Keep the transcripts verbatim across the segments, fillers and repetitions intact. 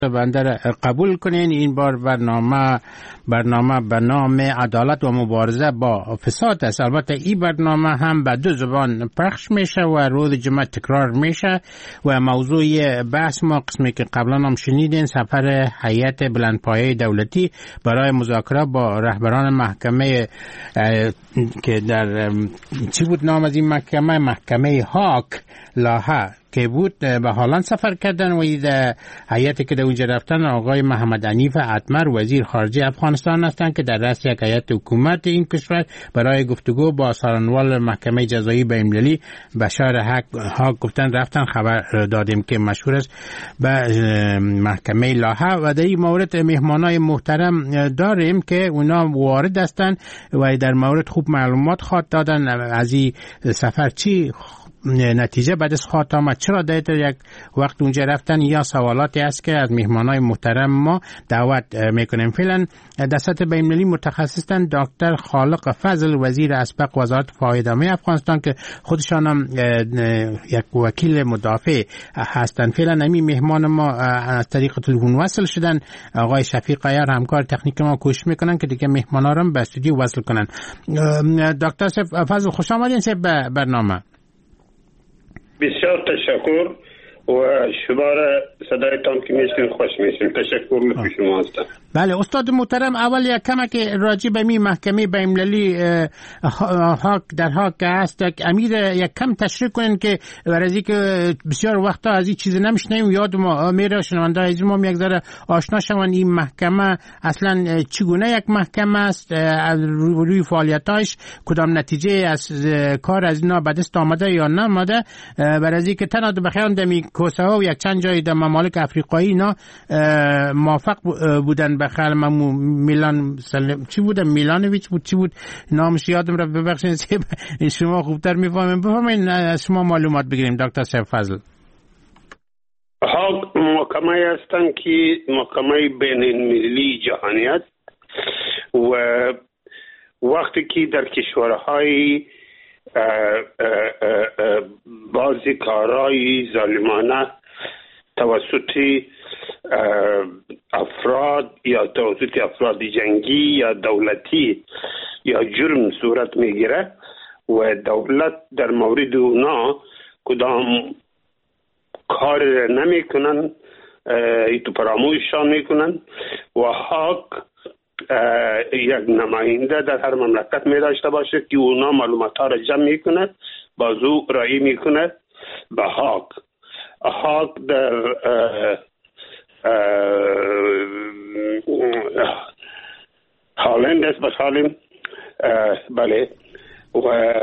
بنده را قبول کنین. این بار برنامه برنامه به نام عدالت و مبارزه با فساد است. البته این برنامه هم به دو زبان پخش میشه و روز جمعه تکرار میشه و موضوع بحث ما قسمی که قبلا هم شنیدین سفر هیئت بلندپایه دولتی برای مذاکره با رهبران محکمه که در چی بود نام از این محکمه محکمه هاگ لاهه که بود به هالند سفر کردن و این هیئتی که در اونجا رفتن آقای محمد حنیف اتمر وزیر خارجه افغانستان هستند که در رأس یک هیئت حکومت این کشور برای گفتگو با سارنوال محکمه جزایی بین‌المللی بشار هاگ گفتن رفتن. خبر دادیم که مشهور است به محکمه لاهه و در این مورد مهمانای محترم داریم که اونا وارد هستند و در مورد خوب معلومات خواد دادن از این سفر چی نتیجه بعد از خواهد آمد، چرا در یک وقت اونجا رفتن، یا سوالاتی است که از مهمانای محترم ما دعوت میکنیم. فعلا در سطح بین‌المللی متخصصن دکتر خالق فضل وزیر اسبق وزارت فایده‌مند افغانستان که خودشان هم یک وکیل مدافع هستند. فعلا همین مهمان ما از طریق تلفن وصل شدن. آقای شفیق عیار همکار تکنیک ما کوشش میکنن که دیگه مهمانا رو به استودیو وصل کنن. دکتر فضل خوش آمدین به برنامه. بسیار تشکر و شما را صدایتان که میشنیم خوش میشیم. تشکر لطف شما هستم. بله استاد محترم، اول یک کمک راجع به می محکمه بین‌المللی هاگ در هاگ هست امیر یک کم تشریح کنین که برای که بسیار وقتا از این چیز نمیشنیم یاد ما میره شنونده از ما یک ذره آشنا شون این محکمه اصلا چگونه یک محکمه است، روی فعالیتاش کدام نتیجه از کار از اینا به دست آمده یا نآمده، برای که تنها بخیران دمی کوسه ها و یک چند جای در ممالک افریقایی اینا موافق بودن به خیال من. میلان سلم چی بود میلانویچ بود چی بود نامش یادم را ببخشید شما خوبتر میفهمین. بفرمایید از شما معلومات بگیریم دکتر صاحب فضل. هاگ محکمه هستند که محکمه بین المللی جهانی است و وقتی که در کشورهای بعضی کارهای ظالمانه توسط افراد یا توسط افراد جنگی یا دولتی یا جرم صورت میگیره و دولت در مورد اونا کدام کار نمیکنن ایتو فراموششان میکنن و حق یک نماینده در هر مملکت می داشته باشه که اونا معلومات ها را جمع میکنه بازو رایی میکنه به حق. حق در هالند است بسالیم بله و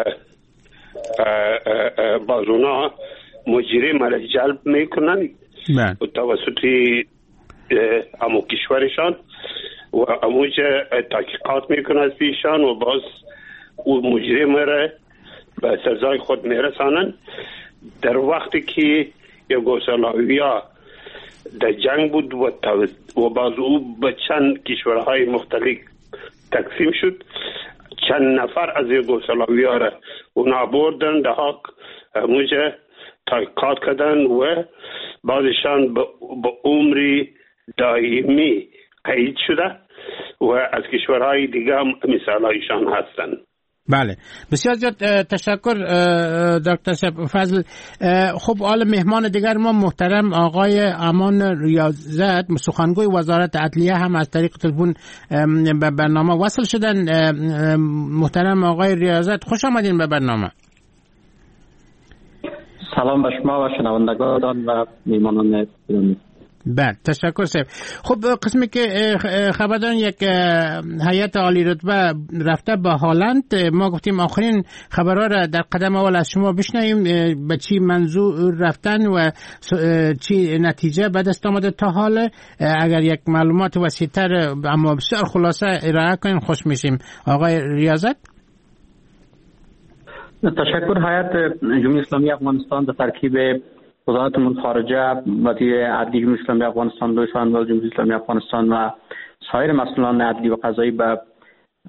باز اونا مجرم را جلب میکنن و توسط امو کشورشان و اموجه تحقیقات میکنه از پیشان و باز او مجرم را به سزای خود میرسانن. در وقتی که یوگسلاویا در جنگ بود و, و باز او به چند کشورهای مختلف تقسیم شد، چند نفر از یوگسلاویا را اونا بردن در حق اموجه تحقیقات کردن و بعضشان به عمری دائمی قید شده و از کشورهای دیگه هم مثالایشان هستند. بله بسیار زیاد تشکر دکتر فضل. خب حالا مهمان دیگر ما محترم آقای امان ریاضت سخنگوی وزارت عدلیه هم از طریق تلفن به برنامه وصل شدن. محترم آقای ریاضت خوش آمدین به برنامه. سلام به شما و شنوندگان و میهمانان گرامی. بله تشکر صاحب. خب قسمی که خبر دارن یک هیئت عالی رتبه رفته به هالند، ما گفتیم آخرین خبرها را در قدم اول از شما بشنویم به چی منظور رفتن و چی نتیجه به دست آمده تا حال. اگر یک معلومات وسیع‌تر اما بسیار خلاصه ارائه کنین خوش میشیم. آقای ریاضت. تشکر. هیئت جمهوری اسلامی افغانستان در ترکیب وزارت امور خارجه، وزیر عدلیه جمهوری اسلامی افغانستان، لوی سارنوال جمهوری اسلامی افغانستان و سایر مسئولان عدلی و قضایی به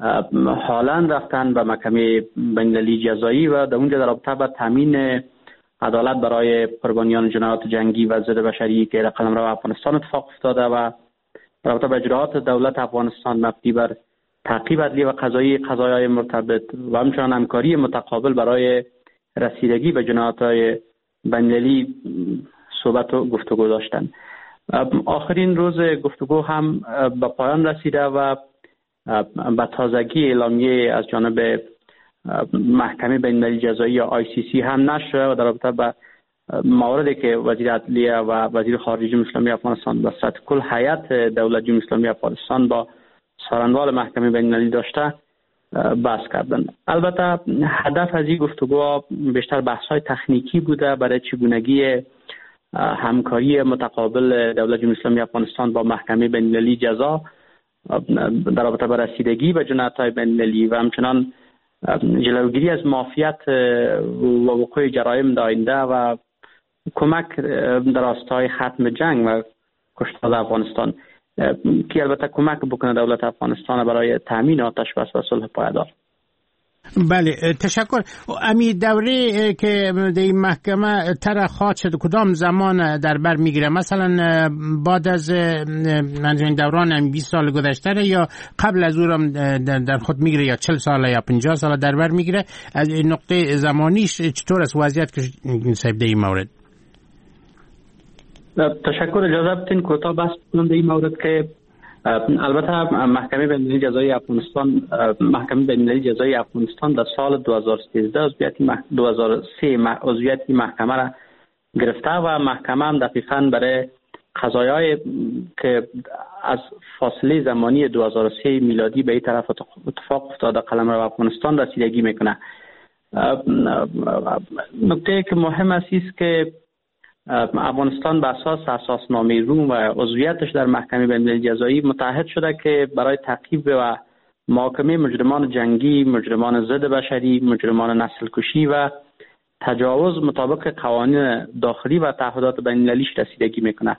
هالند رفتن به محکمه بین‌المللی جزایی و در اونجا در رابطه با تامین عدالت برای قربانیان جنایات جنگی و ضد بشری که در قلمرو افغانستان اتفاق افتاده و در رابطه با اجراءات دولت افغانستان مبنی بر تعقیب عدلی و قضایی قضایای مرتبط و همچنان همکاری متقابل برای رسیدگی به جنایات‌های بین‌المللی صحبت و گفتگو داشتند. آخرین روز گفتگو هم به پایان رسیده و به تازگی اعلامیه از جانب محکمه بین‌المللی جزایی یا آی سی سی هم نشر و در رابطه با مواردی که وزیر عدلیه و وزیر خارجه جمهوری اسلامی افغانستان و سطح کل هیئت دولت جمهوری اسلامی افغانستان با سارنوال محکمه بین‌المللی داشته بحث کردن. البته هدف از این گفتگو بیشتر بحث‌های تکنیکی بوده برای چگونگی همکاری متقابل دولت جمهوری اسلامی افغانستان با محکمه بین‌المللی جزا در رابطه با رسیدگی به جنایت‌های بین‌المللی و همچنان جلوگیری از معافیت و وقوع جرایم در آینده و کمک در راستای ختم جنگ و کشتار افغانستان که البته کمک بکنه دولت افغانستان برای تامین آتش بس و صلح پایدار. بله تشکر. امی دوره که در این محکمه تر خواهد شد کدام زمان در بر میگیره؟ مثلا بعد از منظور دوران هم بیست سال گذشته یا قبل از او در خود میگیره یا چهل سال یا پنجاه سال در بر میگیره؟ از این نقطه زمانیش چطور است وضعیت که صاحب در این مورد؟ تشکر. اجازه بدین کوتاه بحث کنم در این مورد که البته محکمه بین‌المللی جزایی افغانستان محکمه بین‌المللی جزایی افغانستان در سال دو هزار و سیزده عضویت دو هزار و سه عضویت محکمه را گرفته و محکمه هم دقیقاً برای قضایای که از فاصله زمانی دو هزار و سه میلادی به این طرف اتفاق افتاده قلمرو افغانستان رسیدگی میکنه. نکته که مهم است است که افغانستان بر اساس اساسنامه روم و عضویتش در محکمه بین‌المللی جزایی متعهد شده که برای تعقیب و محاکمه مجرمان جنگی، مجرمان ضد بشری، مجرمان نسل کشی و تجاوز مطابق قوانین داخلی و تعهدات بین‌المللیش رسیدگی میکنه.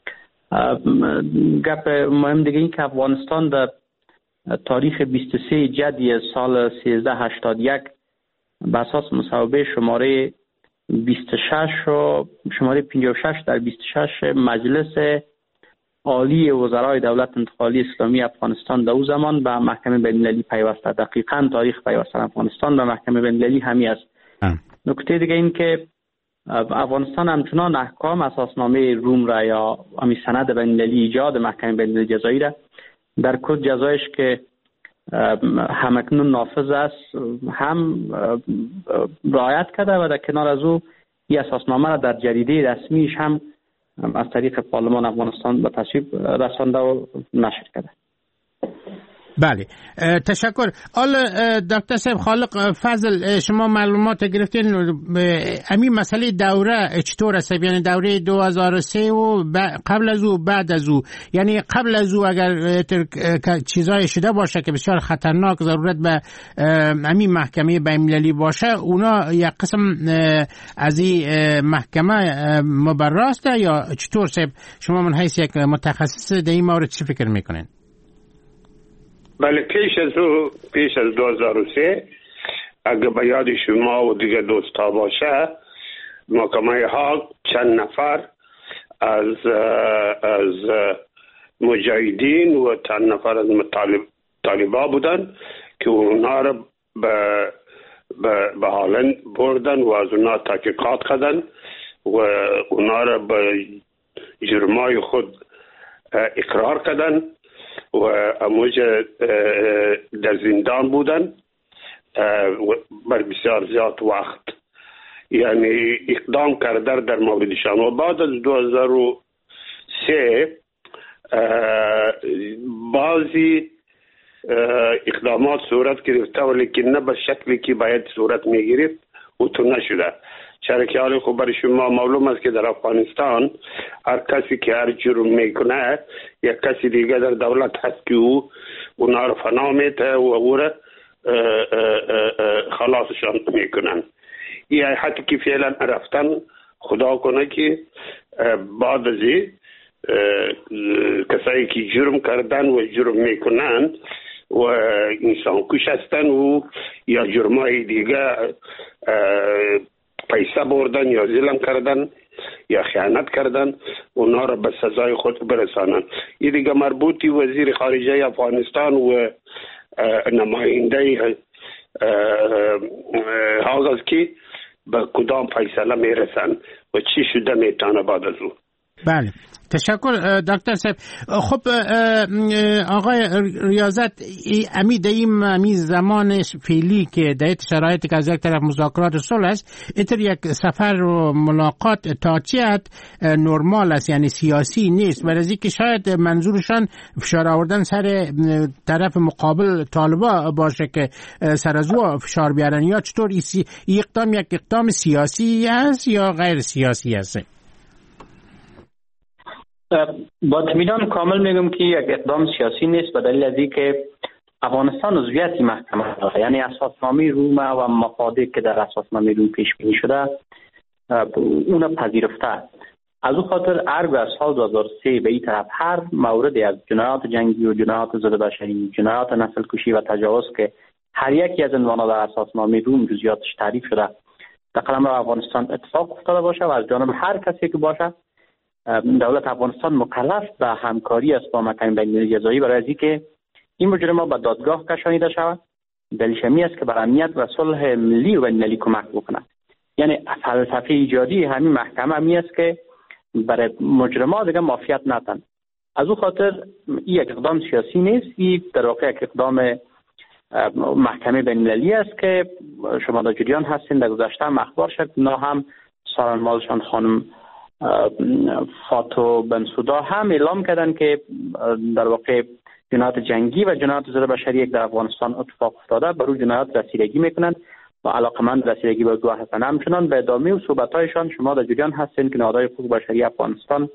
گپ مهم دیگه این که افغانستان در تاریخ بیست و سه جدی سال سیزده هشتاد و یک بر اساس مصوبه شماره بیست و شش و شماره پنجاه و شش در بیست و شش مجلس عالی وزرای دولت انتقالی اسلامی افغانستان در او زمان به محکمه بین‌المللی پیوسته. دقیقاً تاریخ پیوستن افغانستان به محکمه بین‌المللی همی است. نکته دیگه این که افغانستان همچنان احکام اساسنامه روم را یا همی سند بین‌المللی ایجاد محکمه بین‌المللی جزایی را در کد جزایش که همکنون نافذ است هم رعایت کرده و در کنار از او این اساسنامه را در جریده رسمیش هم از طریق پارلمان افغانستان به تصویب رسانده و نشر کرده. بله تشکر. حالا دکتر صاحب خالق فضل شما معلومات گرفتین همین مسئله دوره چطور است؟ یعنی دوره دو هزار و سه و قبل از او بعد از او، یعنی قبل از او اگر چیزای شده باشه که بسیار خطرناک ضرورت به همین محکمه بین‌المللی باشه اونا یک قسم از این محکمه مبراست یا چطور صاحب شما من حیث یک متخصص در این مورد چی فکر میکنین؟ بله پیش از او پیش از دو هزار و سه اگه به یاد شما و دیگه دوستا باشه محکمه ها چند نفر از از مجاهدین و چند نفر از طالب طالبا بودن که اونا را به به هالند بردن و از اونا تحقیقات کردن و اونا را به جرمای خود اقرار کردن و اموجه در زندان بودن بر بسیار زیاد وقت، یعنی اقدام کرده در موردشان. و بعد از دو هزار و سه بعضی اقدامات صورت گرفته ولیکن نه به شکلی که باید صورت میگرفت و تو نشده. چرا که حالی خوب برای شما معلوم است که در افغانستان هر کسی که هر جرم میکنه یک کسی دیگه در دولت هست که او اونا رو فنا میته و او را خلاصشان میکنن. این حتی که فعلا رفتن خدا کنه که بعد از این کسایی که جرم کردن و جرم میکنن و انسان کش هستن و یا جرمای دیگه پیسه بردن یا ظلم کردن یا خیانت کردن، اونا را به سزای خود برسانن. این دیگه مربوطی وزیر خارجه افغانستان و نماینده هاگز که به کدام فیصله میرسن و چی شده میتونه بعد از او. بله تشکر دکتر صاحب. خب آقای ریاضت، امی دیم امی زمان فعلی که در شرایطی که از یک طرف مذاکرات صلح است، اتر یک سفر و ملاقات تا چه حد نرمال است، یعنی سیاسی نیست، برای که شاید منظورشان فشار آوردن سر طرف مقابل طالبا باشه که سر از او فشار بیارن، یا چطور این اقدام یک اقدام سیاسی است یا غیر سیاسی است؟ با اطمینان کامل میگم که یک اقدام سیاسی نیست، به دلیل از اینکه افغانستان عضویت محکمه داره، یعنی اساسنامه روم و مفادی که در اساسنامه روم پیش بینی شده اون پذیرفته. از او خاطر ارگ از سال دو هزار و سه به این طرف هر موردی از جنایات جنگی و جنایات ضد بشری، جنایات نسل کشی و تجاوز که هر یکی از عنوانات در اساسنامه روم جزئیاتش تعریف شده در قلمرو افغانستان اتفاق افتاده باشه و از جانب هر کسی که باشه دولت افغانستان مکلف به همکاری است با محکمه بین‌المللی جزایی برای اینکه این مجرم‌ها به دادگاه کشانیده شود. دلیلش این است که برای امنیت و صلح ملی و بین‌المللی کمک بکنه. یعنی فلسفه ایجادی همین محکمه می است که برای مجرم‌ها دیگه معافیت ندن. از او خاطر این یک اقدام سیاسی نیست، این در واقع یک اقدام محکمه بین‌المللی است که شما در جریان هستین. در گذشته هم اخبار شد نه هم سارنمالشان خانم فاتو بنسودا هم اعلام کردن که در واقع جنایات جنگی و جنایات ضد بشری یک در افغانستان اتفاق افتاده، بر روی جنایات رسیدگی میکنند و علاقمند رسیدگی به گواه هستند. همچنان به ادامه و صحبت‌هایشان شما در جریان هستین که نهادهای حقوق بشری افغانستان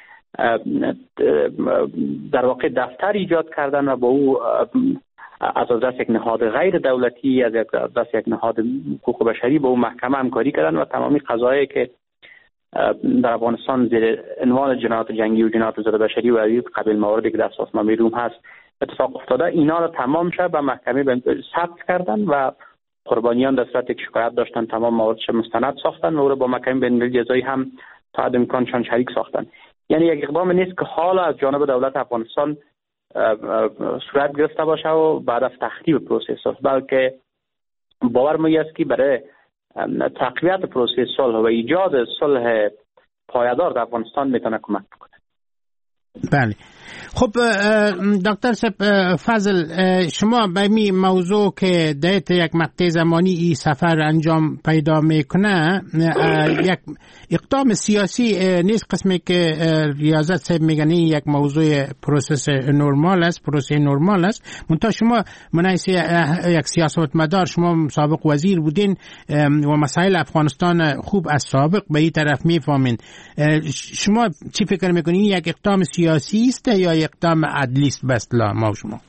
در واقع دفتر ایجاد کردن و با او از دست یک نهاد غیر دولتی، از دست یک نهاد حقوق بشری با او محکمه همکاری کردن و تمامی قضایایی که در افغانستان زیر عنوان جنایات جنگی و جنایات ضد بشری و از قبیل مواردی که در اساسنامه روم هست اتفاق افتاده، اینا رو تمام شد و محکمه ثبت کردن و قربانیان در صورت یک شکایت داشتن تمام مواردش مستند ساختن و او رو با محکمه بین‌المللی جزایی هم تا حد امکانشان شریک ساختن. یعنی یک اقدام نیست که حالا از جانب دولت افغانستان صورت گرفته باشه و بعد از تخریب پروسس است، بلکه باور می است که برای تقویت پروسس صلح و ایجاد صلح پایدار در افغانستان میتونه کمک بکنه. بله. خب دکتر فضل، شما به می موضوع که در یک مقطع زمانی این سفر انجام پیدا میکنه یک اقدام سیاسی نیست، قسمی که ریاضت صاحب میگن یک موضوع پروسس نرمال است، پروسه نرمال است. منتها شما منایسه یک سیاستمدار، شما سابق وزیر بودین و مسائل افغانستان خوب از سابق به این طرف میفهمین. شما چی فکر میکنین، یک اقدام سیاسی است یا اقدام عدلی است؟ بس لا ما شما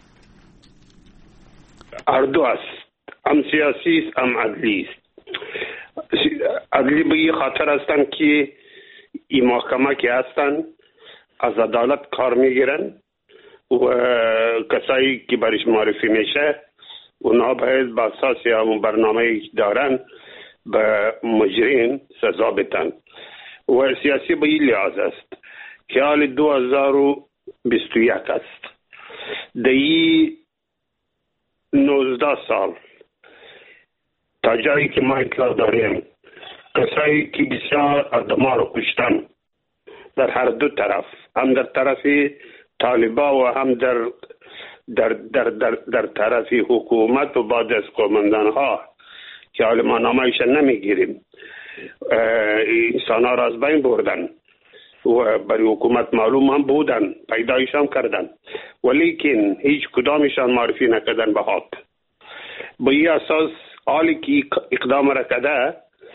اردو است، هم سیاسی است هم عدلی است. عدلی به این خاطر هستند که این محکمه که هستند از عدالت کار میگیرن و کسایی که برش معرفی میشه اونا باید با اساس همون برنامه دارن به مجرم سزا بدن. و سیاسی به این لحاظ است که حال دو هزار و بیست و یک است. دی نوزده سال تا جایی که ما اطلاع داریم کسایی که بسیار آدما رو کشتن در هر دو طرف، هم در طرف طالبا و هم در در در در, در طرف حکومت و بعد از قومندان ها که حال ما نامایش نمیگیریم، انسان ها را از بین بردن و برای حکومت معلوم هم بودن، پیدایش هم کردن، ولیکن هیچ کدامشان معرفی نکردن به حق. با این اساس حالی که اقدام را کرده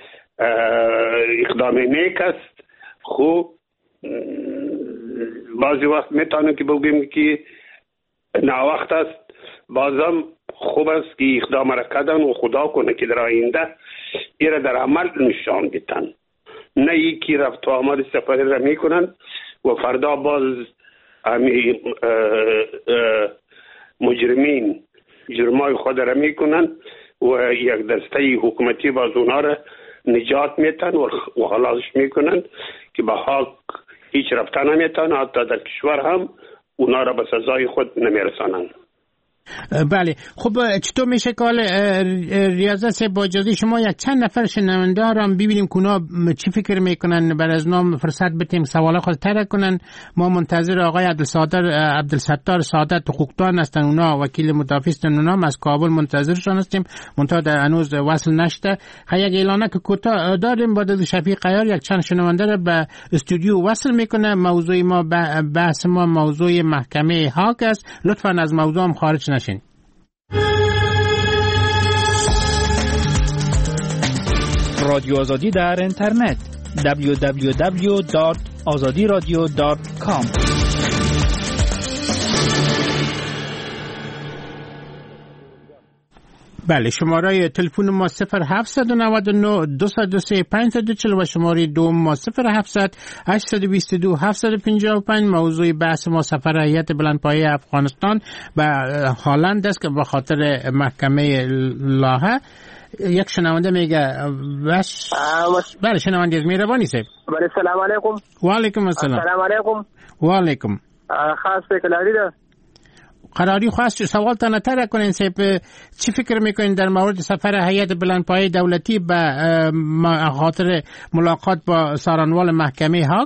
اقدام نیک است، خوب بعضی وقت میتونیم که بگیم که ناوقت است، بازم خوب است که اقدام را کردن و خدا کنه که در آینده ایره در عمل نشان بدن، نه ای که رفت و آمد سفری را میکنن و فردا باز امی مجرمین جرمای خود را میکنن و یک دسته حکومتی باز اونا را نجات میتن و خلاصش میکنن که به حق هیچ رفتن نمیتن، حتی در کشور هم اونا را به سزای خود نمیرسانند. بله خب چطور میشه که ریاضت صاحب با اجازه شما یک چند نفر شنونده را ببینیم که اونا چی فکر میکنن، بر از نام فرصت بتیم سوال خود طرح کنن. ما منتظر آقای عبدالستار عبدالستار سعادت حقوقدان هستن، اونا وکیل مدافع هستن، اونا از کابل منتظرشان هستیم، منتها در هنوز وصل نشده. یک اعلانه که کوتاه داریم با شفیق عیار یک چند شنونده را به استودیو وصل میکنه. موضوع ما بحث ما موضوع محکمه هاگ است، لطفاً از موضوع هم خارج نشین. رادیو آزادی در اینترنت دبلیو دبلیو دبلیو دات آزادی رادیو دات کام. بله شماره تلفن ما صفر هفت نه نه دو دو سه پنج دو چهل و شماره دوم ما صفر هفت هشت دو دو هفت پنج پنج. موضوع بحث ما سفر هیئت بلندپایه افغانستان به هالند است که به خاطر محکمه لاهه. یک شنونده میگه بس بله شنونده از مهربانی صاحب. بله سلام علیکم. و علیکم السلام. سلام علیکم. و علیکم. خاص به کلاری ده قراری خواست سوال تا نتره کنین صاحب، چی فکر میکنین در مورد سفر هیئت بلندپایه دولتی به خاطر ملاقات با سارنوال محکمه هاگ؟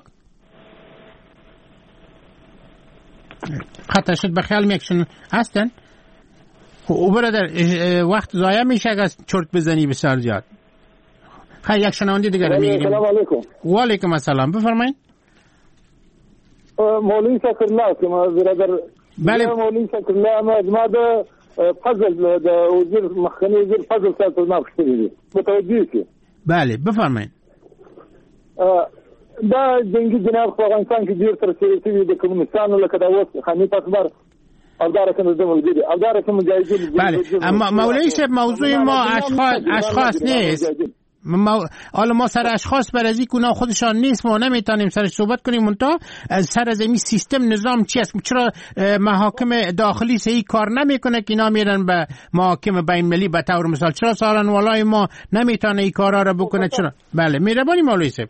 خطا شد به خیال میکشن هستن؟ او برادر وقت ضایع میشه اگه چرت بزنی بسیار زیاد. خیلی یک شنونده دیگر رو میگیریم. سلام علیکم. و علیکم السلام، بفرمایید. مولوی شکرالله که ما برادر بله مولوی شکرالله ما ما د فضل د وزیر مخکنی وزیر فضل صاحب ما پښتني متوجه کی. بله بفرمایید. دا جنگي جناب په افغانستان کې ډیر تر سیاسي د کمونستانو لکه دا وس حنیف اکبر او دا رقم د ملګری او دا رقم مجاهدین. بله اما مولوی صاحب موضوع ما اشخاص اشخاص نیست. حالا ما سر اشخاص برازی کنه خودشان نیست، ما نمیتونیم سرش صحبت کنیم. منتها سر از این سیستم نظام چی است؟ چرا محاکم داخلی صحیح کار نمیکنه که اینا میرن به محاکم بین المللی به طور مثال؟ چرا سارنوالای ما نمیتونه این کارا رو بکنه؟ چرا؟ بله مهربانی مولوی صاحب.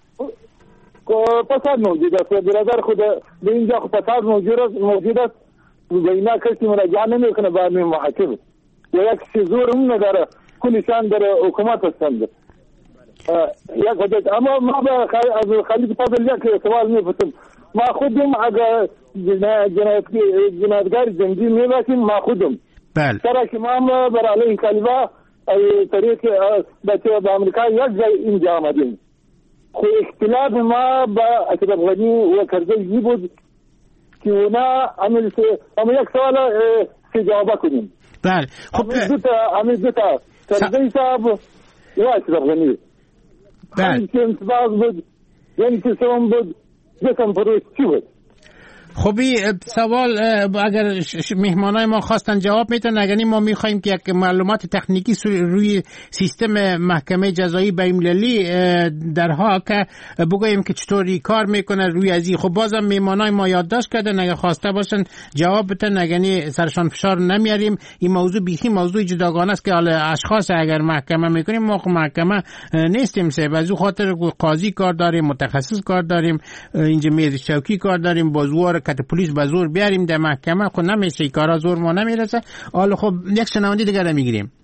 فساد موجود است برادر، خود به اینجا فساد موجود است موجود است و اینا کسی مراجعه نمیکنه به محاکم یا یک چیز زور هم نداره، کلیشان در حکومت هستند. یک وجه اما ما به از خلیج فضل یک سوال میپرسم، ما خودم اگر جنایتگر جنگی میباشیم ما خودم بله سر که ما بر علیه طالبا طریق بچه به امریکا یک جای اینجا آمدیم. خو اختلاف ما با اشرف غنی و کرزی بود که اونا عمل اما یک سوال سی جوابه کنیم. بله خب عمل دوتا کرزی صاحب و اشرف غنی بله که باز بود یعنی که سوم بود جسم پروش چی بود. خبی سوال اگر مهمانای ما خواستن جواب میتن، اگر ما میخوایم که یک معلومات تکنیکی روی سیستم محکمه جزایی بین‌المللی درها که بگوییم که چطوری کار میکنه روی ازی. خب بازم مهمانای ما یادداشت کردن اگر خواسته باشن جواب بدن، اگر سرشان فشار نمیاریم. این موضوع بیخی موضوع جداگانه است که حالا اشخاص اگر محکمه میکنیم ما محکمه نیستیم سه بازو خاطر قاضی کار داریم، متخصص کار داریم، اینجا میز چوکی کار داریم، بازوار کت پلیس به زور بیاریم در محکمه خود نمیشه، کارا زور ما نمیرسه. حالا خب یک شنونده دیگر رو میگیریم.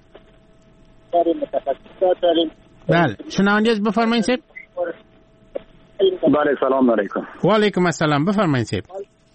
بله شنونده از بفرمایید صاحب. بله سلام علیکم. و علیکم السلام، بفرمایید صاحب.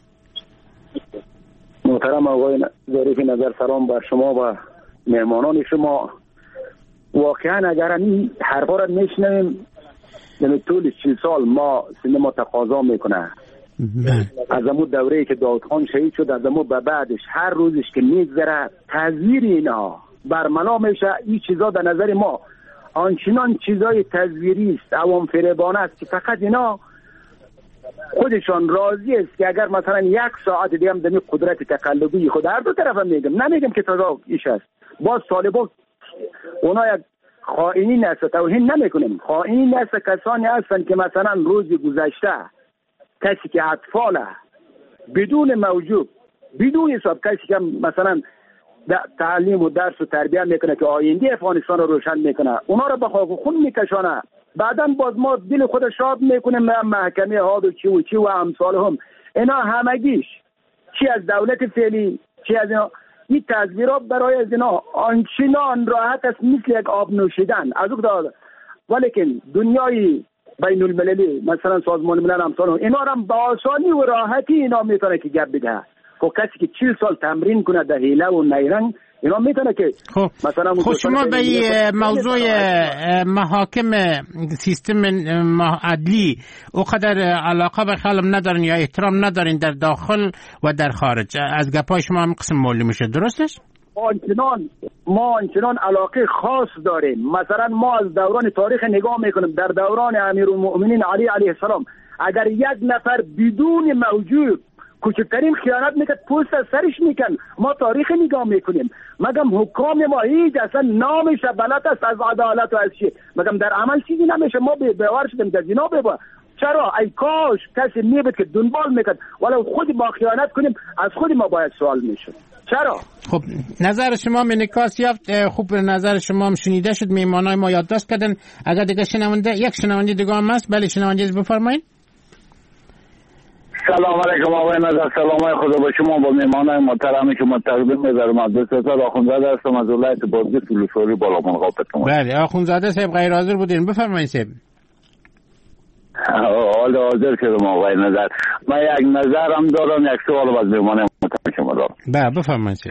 محترم آقای ظریف نظر سلام بر شما و مهمانان شما. واقعا اگر این حرفا را میشنویم در طول سی سال ما سینما تقاضا میکنه از امون دوره‌ای که داود خان شهید شد از امون به بعدش هر روزش که میگذره تزویر اینا برملا میشه. این چیزا در نظر ما آنچنان چیزای تزویری است، عوام فریبانه است که فقط اینا خودشان راضی است که اگر مثلا یک ساعت دیگه هم دمی قدرت تقلبی خود هر دو طرف هم میگم نمیگم که تضاد ایش است. باز طالبان اونا یک خائنین است، توهین نمیکنیم، خائنین است کسانی هستند که مثلا روز گذشته کسی که اطفاله بدون موجود بدون حساب کسی که مثلا تعلیم و درس و تربیت میکنه که آینده افغانستان رو روشن میکنه، اونا رو به خاک و خون میکشانه. بعدا باز ما دل خود شاد میکنیم محکمه ها و چی و چی و امثال هم. اینا همگیش چی از دولت فعلی چی از اینا، این تدبیرها برای از اینا آنچنان راحت است مثل یک آب نوشیدن از اون داد. ولیکن دنیای بین المللی مثلا سازمان ملل امثال هم اینا هم با آسانی و راحتی اینا میتونه که گپ بده. خب کسی که چهل سال تمرین کنه در حیله و نیرنگ اینا میتونه که خب مثلا خب شما به موضوع محاکم سیستم عدلی او قدر علاقه به خیالم ندارین یا احترام ندارین در داخل و در خارج؟ از گپای شما هم قسم معلوم میشه، درستش؟ ما آنچنان ما آنچنان علاقه خاص داریم. مثلا ما از دوران تاریخ نگاه میکنیم، در دوران امیرالمؤمنین علی علیه السلام اگر یک نفر بدون موجود کوچکترین خیانت میکرد پوست از سرش میکن. ما تاریخ نگاه میکنیم، مگم حکام ما هیچ اصلا نامش بلد است از عدالت و از چی، مگم در عمل چیزی نمیشه. ما بیوار شدیم در زنا ببا. چرا؟ ای کاش کسی میبود که دنبال میکرد، ولو خود با خیانت کنیم از خود ما باید سوال میشد. چرا؟ خب نظر شما انعکاس یافت. خوب نظر شما هم شنیده شد، میهمانای ما یادداشت کردن. اگر دیگه شنونده یک شنونده دیگه هم هست، بله شنونده بفرمایید. سلام علیکم آقای نظر، سلام خدا با شما با میهمانای محترمی که ما تقدیم می‌ذارم. عبدالستار آخونزاده هستم از ولایت بادغیس ولسوالی بالامنقاپتون. بله آخونزاده صاحب غیر حاضر بودین، بفرمایید صاحب. حالا حاضر شدم آقای نظر. من یک نظرم دارم، یک سوال از میهمانای محترم شما دارم. بله بفرمایید صاحب.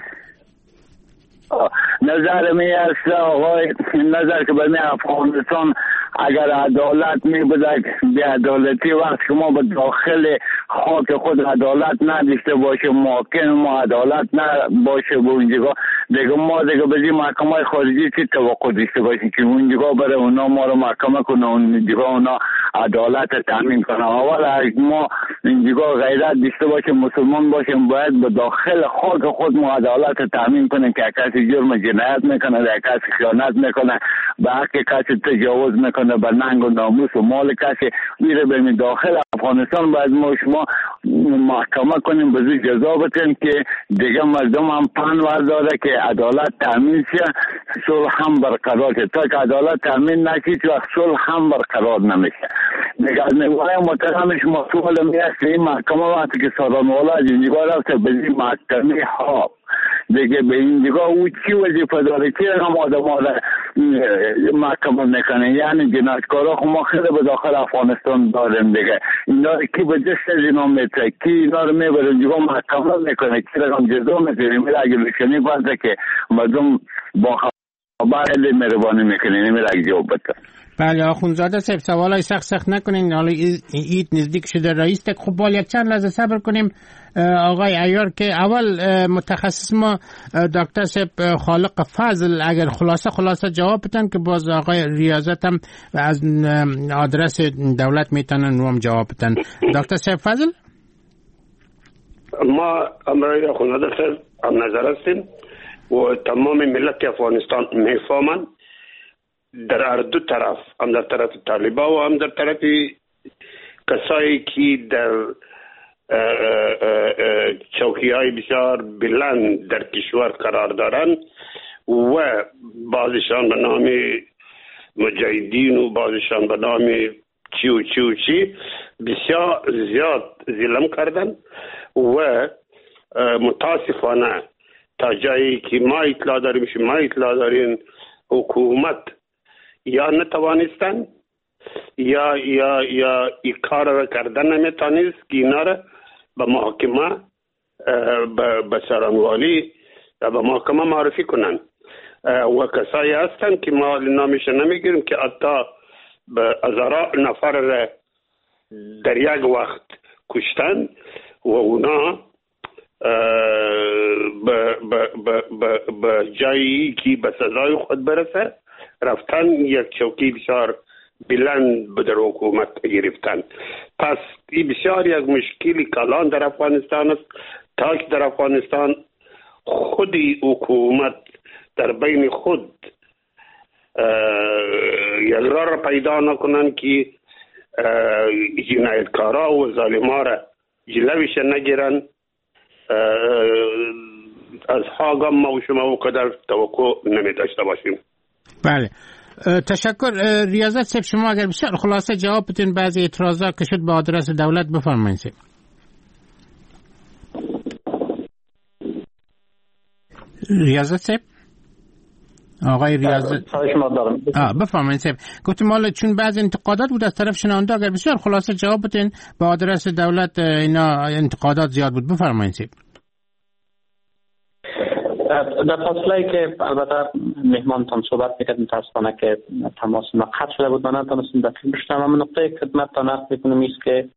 نظر می است آقای نظر که برای افغانستان اگر عدالت می بوده بی عدالتی وقت شما به داخل خاک خود عدالت نداشته باشه، محاکم ما عدالت نباشه به اونجا دیگه ما دیگه به محکمه خارجی چی توقع داشته باشیم که اونجا برای اونا ما رو محکمه کنه، اونجا اونا عدالت تامین کنه. اول ما اینجا غیرت داشته باشه، مسلمان باشیم، باید به داخل خاک خود ما عدالت تامین کنیم که کسی جرم جنایت میکنه، در کسی خیانت میکنه، به حق کسی تجاوز میکنه، به ننگ و ناموس و مال کسی میره به داخل افغانستان باید ما شما محکمه کنیم، به زیر جزا بتیم که دیگه مردم هم پن ورداره که عدالت تامین شه، صلح هم برقرار شه. تا که عدالت تامین نشه تو صلح هم برقرار نمیشه. دیگه از نگاه محترم شما سوال میاد که این محکمه وقتی که سارانوالا از اینجا رفته به زیر محکمه ها دیگه به این دیگه او چی وظیفه داره که هم آدم ها را محکمه میکنه؟ یعنی جنایتکارا خب ما خیلی به داخل افغانستان داریم دیگه، اینا کی به دست از اینا میتره، کی اینا رو میبره دیگه محکمه میکنه، کی رقم جزا میکنه. میره اگه بشنی بازده که مردم با خبر علی مهربانی میکنه نمیره اگه جواب بده. بله آخونزاده صاحب سوالای سخت سخت نکنین، حالا اید نزدیک شده رئیس تک. خب باید یک چند لحظه صبر کنیم آقای عیار که اول متخصص ما دکتر صاحب خالق فضل اگر خلاصه خلاصه جواب بدن که باز آقای ریاضت هم از آدرس دولت میتونن رو هم جواب بدن. دکتر صاحب فضل ما امرای آخونزاده صاحب هم نظر هستیم و تمام ملت افغانستان میفهمن در هر دو طرف، هم در طرف طالبا و هم در طرف کسایی که در چوکی های بسیار بلند در کشور قرار دارند و بعضشان به نام مجاهدین و بعضشان به نام چی و چی و چی بسیار زیاد ظلم کردن و متاسفانه تا جایی که ما اطلاع داریم شما اطلاع دارین حکومت یا نتوانستن یا یا یا این کار را کردن نمیتونست که اینا را به محاکمه به سرانوالی یا به محاکمه معرفی کنن و کسایی هستن که ما نامش نمیگیریم که حتی به هزاران نفر را در یک وقت کشتن و اونا به جایی که به سزای خود برسه رفتن یک چوکی بسیار بلند به در حکومت گرفتن. پس این بسیار یک مشکلی کلان در افغانستان است تا که در افغانستان خودی حکومت در بین خود یک راه را پیدا نکنن که جنایتکارا و ظالما را جلوش نگیرن، از هاگ ما و شما اونقدر توقع نمی داشته باشیم. بله تشکر. ریاضت صاحب شما اگر بسیار خلاصه جواب بدین بعضی اعتراضات که شد به آدرس دولت بفرمایید. ریاضت صاحب آقای ریاضت آه بفرمایید صاحب. گفتم مال چون بعضی انتقادات بود از طرف شنونده اگر بسیار خلاصه جواب بدین به آدرس دولت اینا انتقادات زیاد بود بفرمایید صاحب. در فاصله که البته مهمانتان صحبت میکرد متاسفانه که تماس ما قطع شده بود من نتونستم دقیق بشنوم اما نقطه خدمتتان عرض میکنم است که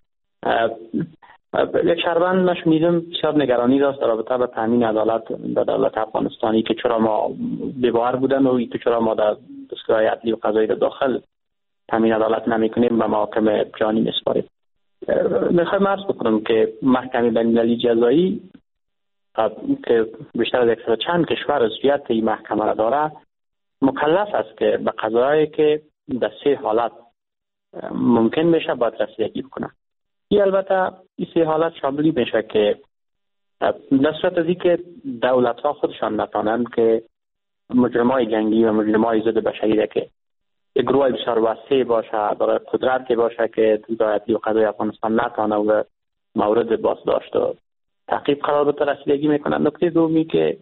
یک شهروند ما شنیدم بسیار نگرانی داشت در رابطه با تامین عدالت در دولت افغانستانی که چرا ما بی‌باور بودن و که چرا ما در دستگاه عدلی و قضایی داخل تامین عدالت نمیکنیم و محاکم جانی میسپاریم. میخوایم عرض بکنم که محکمه بین‌المللی جزایی که بیشتر از یک چند کشور عضویت این محکمه را داره مکلف است که به قضایایی که در سه حالت ممکن میشه باید رسیدگی بکنه. این البته این سه حالت شاملی میشه که در صورت از اینکه دولت ها خودشان نتانند که مجرمای جنگی و مجرمای ضد بشری را که یک گروه بسیار وسیع باشه داره قدرت باشه که عدلی و قضایی افغانستان نتانه و مورد بازداشت و تعقیب قرار بده رسیدگی میکنن. نکته دومی که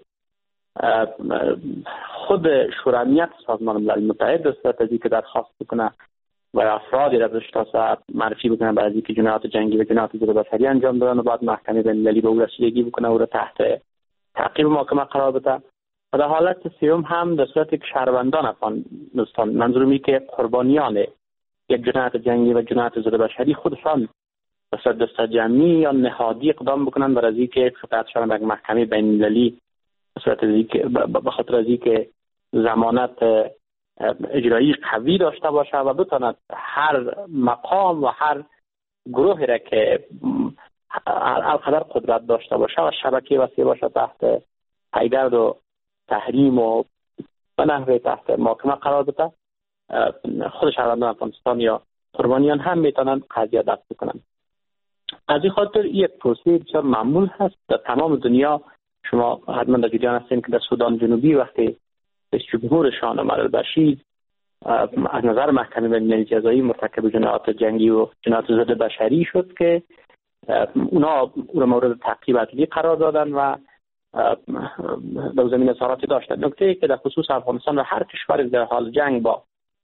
خود شورای امنیت سازمان ملل متحد در صورت از اینکه درخواست بکنه و افرادی را به شناسا معرفی بکنه برای اینکه جنایات جنگی و جنایات ضد بشری انجام دادن و بعد محکمه بین‌المللی به او رسیدگی بکنه او را تحت تعقیب محاکمه قرار بده. و در حالت سوم هم در صورتی که شهروندان افغانستان منظورم اینه که قربانیان یک جنایت جنگی و جنایت ضد بشری خودشان به صورت دستجمعی یا نهادی اقدام بکنن برای اینکه خطابشان به محکمه بین‌المللی به صورت اینکه به خاطر از اینکه ضمانت اجرایی قوی داشته باشه و بتواند هر مقام و هر گروهی را که القدر قدرت داشته باشه و شبکه وسیع باشه تحت پیگرد و تحریم و به نحوه تحت محاکمه قرار بده. خود شهروندان افغانستان یا قربانیان هم میتونن قضیه دست بکنن. از این خاطر یک پروسه بسیار معمول هست در تمام دنیا. شما حتما در جریان هستین که در سودان جنوبی وقتی رئیس جمهورشان عمر البشیر از نظر محکمه بین‌المللی جزایی مرتکب جنایات جنگی و جنایات ضد بشری شد که اونا او را مورد تعقیب عدلی قرار دادن و در زمین اظهاراتی داشتن. نکته ای که در خصوص افغانستان و هر کشور در حال جنگ با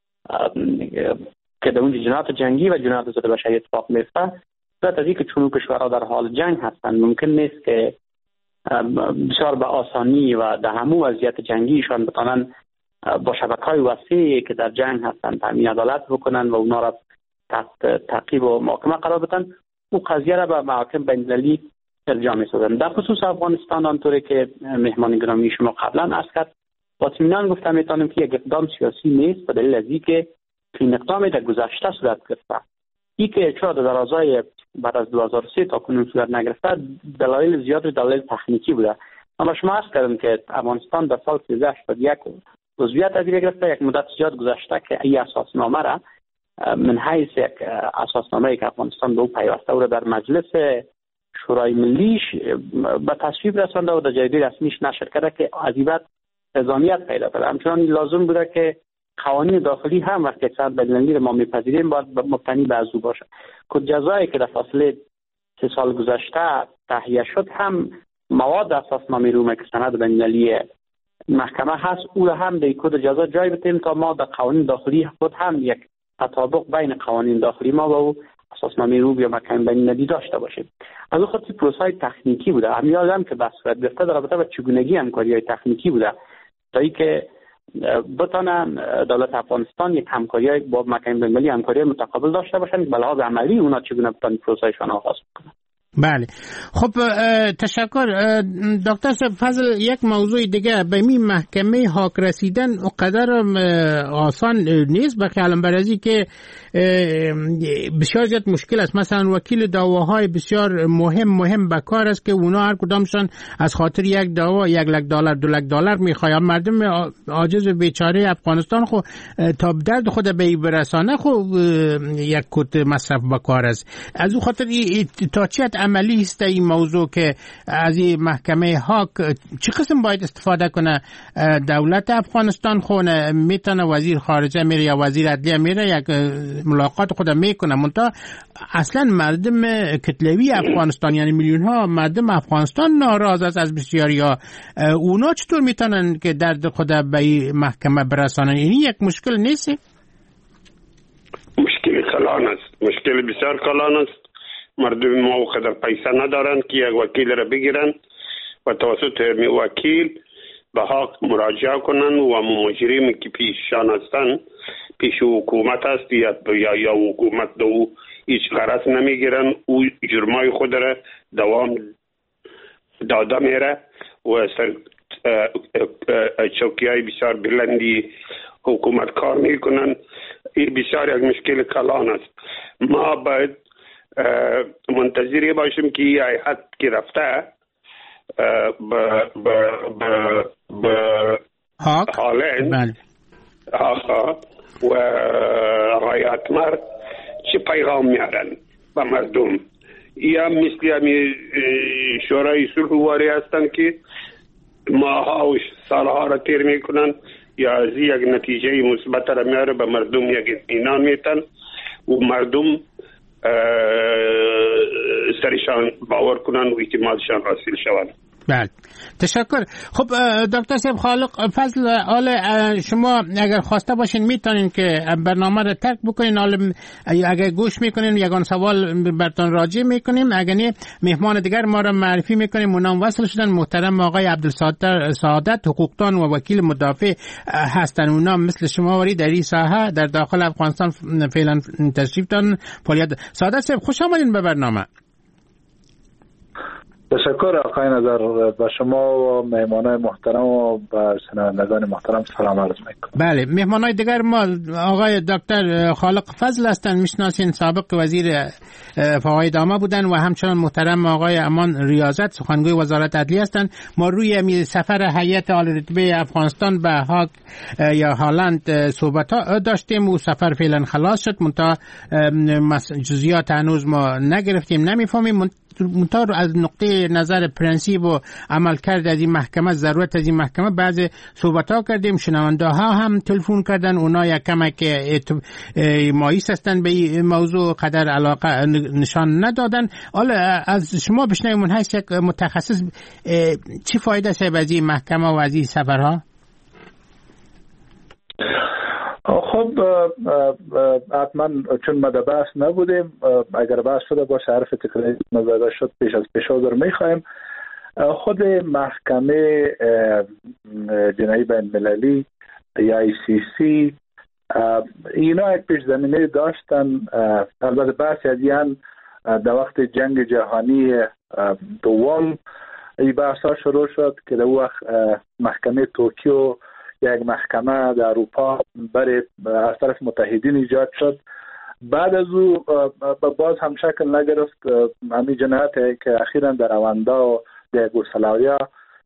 که در اونجا جنایات جنگی و جنایات ضد بشری اتفاق میفته در از اینکه چون کشورها در حال جنگ هستند ممکن نیست که بسیار به آسانی و در همون وضعیت جنگیشان بتانن با شبکه‌های وسیعی که در جنگ هستند تامین عدالت بکنن و اونا را تحت تعقیب و محاکمه قرار بدن. او قضیه را به محاکم بین‌المللی ارجاع می‌سازند. در خصوص افغانستان آنطوری که مهمان گرامی شما قبلا عرض کرد با اطمینان گفتم میتونم که یک اقدام سیاسی نیست به دلیل از اینکه این اقدام در گذشته صورت گرفته. این که چرا در درازای بعد از دو هزار و سه تا کنون صورت نگرفته دلایل زیاد و دلایل تکنیکی بوده. اما شما عرض کردم که افغانستان در سال سیزده هشتاد و یک عضویت پذیرفته گرفته یک مدت زیاد گذشته که این اساسنامه را من حیث یک اساسنامه‌ای که افغانستان به او پیوسته او را در مجلس شورای ملیش به تصویب رسانده و در جریده رسمیش نشر کرده که از این بعد نظامیت پیدا کرده. همچنان لازم بوده که قوانین داخلی هم وقتی اکثر بین‌المللی را ما میپذیریم باید مبتنی به از او باشه. کد جزایی که در فاصله سه سال گذشته تهیه شد هم مواد اساسنامه رومه که سند بین‌المللی محکمه هست او را هم در کد جزا جای بدیم تا ما در قوانین داخلی خود هم یک تطابق بین قوانین داخلی ما و او اساسنامه روم یا محکمه بین‌المللی داشته باشیم. از اون خاطر پروسه‌های تکنیکی بوده. هم یادم که بس صورت گرفته در رابطه با چگونگی همکاری‌های تکنیکی بوده تا اینکه بتانن دولت افغانستان یک همکاری با محکمه بین‌المللی همکاری متقابل داشته باشن به لحاظ عملی اونا چگونه بتونن پروسه‌شان آغاز کنن. بله خب تشکر دکتر فضل. یک موضوع دیگه به می محکمه حق رسیدن اقدر آسان نیست به خیالم برازی که بسیار زیاد مشکل است. مثلا وکیل دعواهای بسیار مهم مهم به کار است که اونا هر کدامشان از خاطر یک دعوا یک لک دلار دو لک دلار میخوایم. مردم عاجز و بیچاره افغانستان خو تا درد خود به برسانه خو یک کت مصرف به کار است. از اون خاطر تا چه عملی است این موضوع که از این محکمه هاگ چه قسم باید استفاده کنه دولت افغانستان؟ خونه میتونه وزیر خارجه میره یا وزیر عدلیه میره یک ملاقات خود میکنه، منتها اصلا مردم کتلوی افغانستان یعنی میلیون ها مردم افغانستان ناراض است از بسیاری ها. اونا چطور میتونن که درد خود به این محکمه برسانن؟ این یک مشکل نیست؟ مشکل کلان است، مشکل بسیار کلان است. مردم ما قدر پیسه ندارند که یک وکیل را بگیرن و توسط وکیل به حق مراجعه کنن و مجرمی که پیششان هستند پیش حکومت است یا یا, یا حکومت دو هیچ غرض نمیگیرن، او جرمای خود را دوام داده میره و سر چوکی های بسیار بلندی حکومت کار میکنن. این بسیار یک مشکل کلان است. ما باید منتظری باشیم که این هیئت که رفته به هالند و آقای اتمر چه پیغام میارن به مردم. یا مثل همی شورای صلح واری هستن که ماها و سالها را تیر میکنن یا از یک نتیجه مثبت را میاره به مردم یک اطمینان میتن و مردم سرشان باور کنن و اعتمادشان حاصل شود. بله، تشکر. خب دکتر صاحب خالق فضل، حال شما اگر خواسته باشین میتونین که برنامه رو ترک بکنین. حال اگر گوش میکنین یگان سوال براتون راجع میکنیم، اگر نه مهمان دیگر ما رو معرفی میکنیم. اونام وصل شدن محترم آقای عبدالسعادت، حقوقدان و وکیل مدافع هستن. اونام مثل شما وری در این ساحه در داخل افغانستان فعلا تشریف دارن فعالیت. سعادت صاحب خوش آمدین به برنامه. تشکر آقای نظر. به شما و مهمانای محترم و به شنوندگان محترم سلام عرض میکنم. بله، مهمانای دیگر ما آقای دکتر خالق فضل هستند، میشناسین، سابق وزیر فواید عامه بودن و همچنان محترم آقای امان ریاضت، سخنگوی وزارت عدلیه هستند. ما روی سفر هیئت عالی رتبه افغانستان به هاگ یا هالند صحبت داشتیم و سفر فعلا خلاص شد، منتها جزئیات هنوز ما نگرفتیم، نمیفهمیم. منتها از نقطه نظر پرنسیب و عملکرد از این محکمه، ضرورت از این محکمه بعضی صحبت ها کردیم. شنونده ها هم تلفن کردن، اونا یک کمک مایوس هستن به این موضوع، قدر علاقه نشان ندادن. حالا از شما بشنویم، من هست یک متخصص، چی فایده است از این محکمه و از این سفرها؟ خب حتما چون ما در بحث نبودیم، اگر بحث شده باشه حرف تکراری نزده شد پیش از پیش حاضر میخوایم. خود محکمه جنایی بین المللی یا آی سی سی اینا یک پیش زمینه داشتن. البته بحث یادیان در وقت جنگ جهانی دوم این بحث ها شروع شد که در وقت محکمه توکیو یک محکمه در اروپا برای از طرف متحدین ایجاد شد. بعد از او باز هم شکل نگرفت. همین جنایت که اخیراً در رواندا و در یوگسلاویا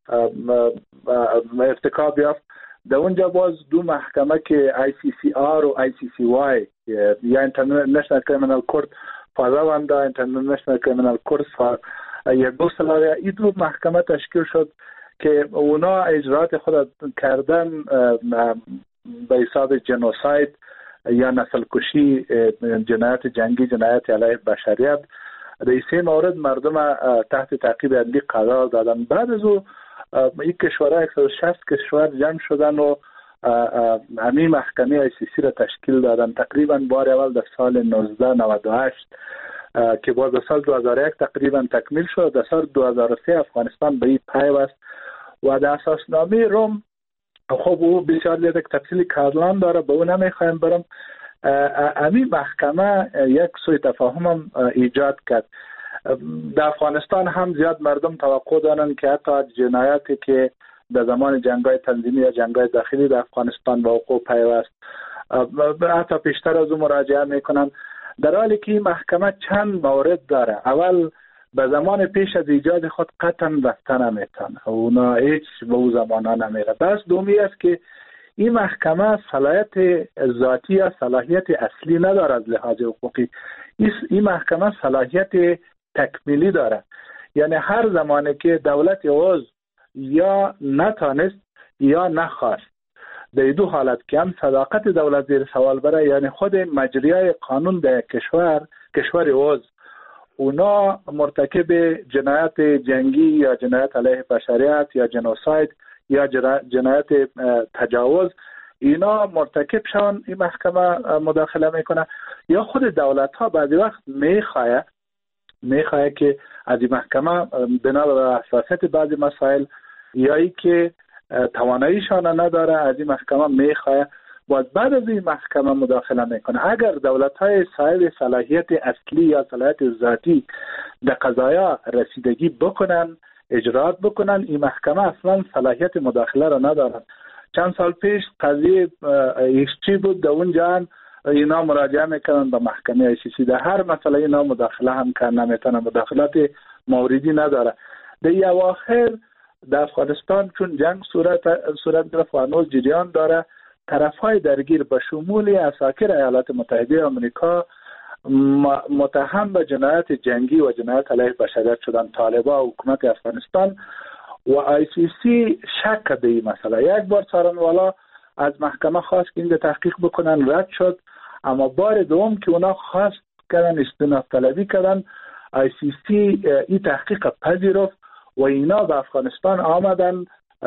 ارتکاب یافت، در اونجا باز دو محکمه که آی سی سی آر و آی سی سی وای یا اینترنشنال کریمینال کورت فار رواندا، اینترنشنال کریمینال کورت فار یوگسلاویا، این دو محکمه تشکیل شد که اونا اجرات خود کردن به حساب جنوساید یا نسل کشی، جنایت جنگی، جنایت علیه بشریت. در این سه مورد مردم تحت تعقیب عدلی قرار دادن. بعد از او این کشورها صد و شصت کشور جمع شدن و همین محکمه آی سی سی را تشکیل دادن. تقریبا بار اول در سال نوزده نود و هشت که باز در سال دو هزار و یک تقریبا تکمیل شد. در سال دو هزار و سه افغانستان به این پیوست و در اساسنامه روم، خب او بسیار لیت یک تفصیل کارلان داره، به اون نمیخوایم برم. همین محکمه یک سوی تفاهم هم ایجاد کرد. در افغانستان هم زیاد مردم توقع دارن که حتی جنایاتی که در زمان جنگای تنظیمی یا جنگای داخلی در افغانستان به وقوع پیوست حتی پیشتر از اون مراجعه میکنن، در حالی که این محکمه چند مورد داره. اول به زمان پیش از ایجاد خود قطعا رفته نمیتونه، اونا هیچ به اون زمان ها نمیره. بس دومی است که این محکمه صلاحیت ذاتی یا صلاحیت اصلی نداره از لحاظ حقوقی. این محکمه صلاحیت تکمیلی داره. یعنی هر زمانی که دولت عضو یا نتانست یا نخواست، در دو حالت که هم صداقت دولت زیر سوال بره، یعنی خود مجریای قانون در کشور کشور عضو اونا مرتکب جنایت جنگی یا جنایت علیه بشریت یا جنوساید یا جنایت تجاوز، اینا مرتکب شون این محکمه مداخله میکنه. یا خود دولت ها بعضی وقت میخواه میخواه که از این محکمه بنا بر حساسیت بعضی مسائل یا ای که تواناییشان نداره از این محکمه میخواه باز بعد از این محکمه مداخله میکنه. اگر دولت های صاحب صلاحیت اصلی یا صلاحیت ذاتی در قضایا رسیدگی بکنن، اجرات بکنن، این محکمه اصلا صلاحیت مداخله را ندارن. چند سال پیش قضیه ایشچی بود، در اونجا اینا مراجعه میکنن به محکمه آی سی سی، در هر مسئله اینا مداخله هم کردن نمیتونن، مداخلات موردی نداره. در اواخر در افغانستان چون جنگ صورت صورت گرفت و هنوز جریان داره، طرفهای درگیر به شمول عساکر ایالات متحده آمریکا متهم به جنایت جنگی و جنایت علیه بشریت شدن، طالبان و حکومت افغانستان و آی سی سی شک به این مسئله. یک بار څارنوالا از محکمه خواست که این تحقیق بکنن، رد شد. اما بار دوم که اونا خواست کردن استئناف طلبی کردن، آی سی سی این تحقیق پذیرفت و اینا به افغانستان آمدن،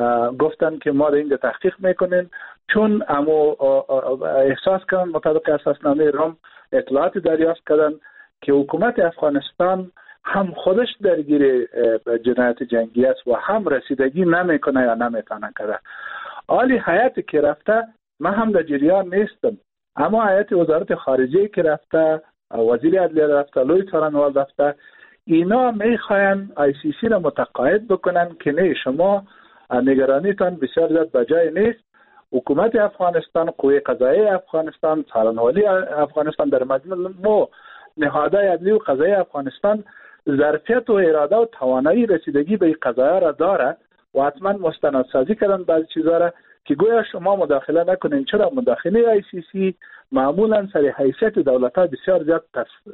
گفتن که ما اینجا تحقیق میکنیم، چون اما احساس کردن مطابق اساسنامه روم اطلاعات دریافت کردن که حکومت افغانستان هم خودش درگیر جنایت جنگی است و هم رسیدگی نمیکنه یا نمیتونه کنه. عالی هیئتی که رفته، من هم در جریان نیستم، اما هیئت وزارت خارجه که رفته، وزیر عدلیه رفته، لوی څارنوال رفته، اینا میخواین آی سی سی را متقاعد بکنن که نه، شما نگرانیتان بسیار زیاد بجای نیست. حکومت افغانستان، قوه قضاییه افغانستان، څارنوالی افغانستان در مجموع نهادهای عدلی و قضایی افغانستان ظرفیت و اراده و توانایی رسیدگی به این قضایا را داره و حتما مستندسازی کردن بعضی چیزا را که گویا شما مداخله نکنین. چرا مداخله آی سی سی معمولا سر حیثیت دولت‌ها بسیار زیاد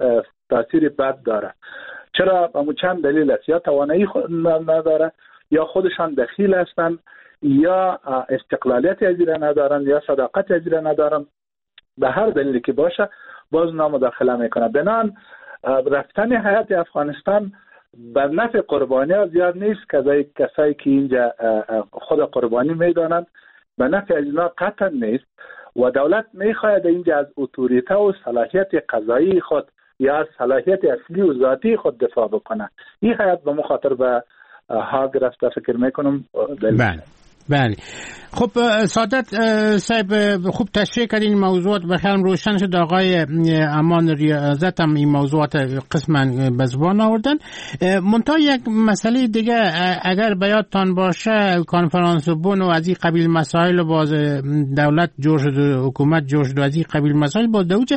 تاثیر بد داره؟ چرا؟ همون چند دلیل است، یا توانایی نداره، یا خودشان دخیل هستن، یا استقلالیت ازیره ندارن، یا صداقت ازیره ندارن. به هر دلیلی که باشه باز نامداخله میکنه. بنان رفتن هیئت افغانستان بر نفع قربانی ها زیاد نیست، کسایی کسایی که اینجا خود قربانی میدانند به نفع از اینا قطعا نیست و دولت میخواهد اینجا از اتوریته و صلاحیت قضایی خود یا از صلاحیت اصلی و ذاتی خود دفاع بکنه. این هیئت به مخاطر به ها گرفته فکر میکنم. بله بله. خب سعادت صاحب خوب تشریح کردین موضوعات، بخیرم روشن شد. آقای امان ریاضت هم این موضوعات قسما به زبان آوردن. منتها یک مسئله دیگه اگر بیادتان باشه، کنفرانس بون و از این قبیل مسائل باز دولت جور شد، حکومت جور شد و از این قبیل مسائل باز دوجه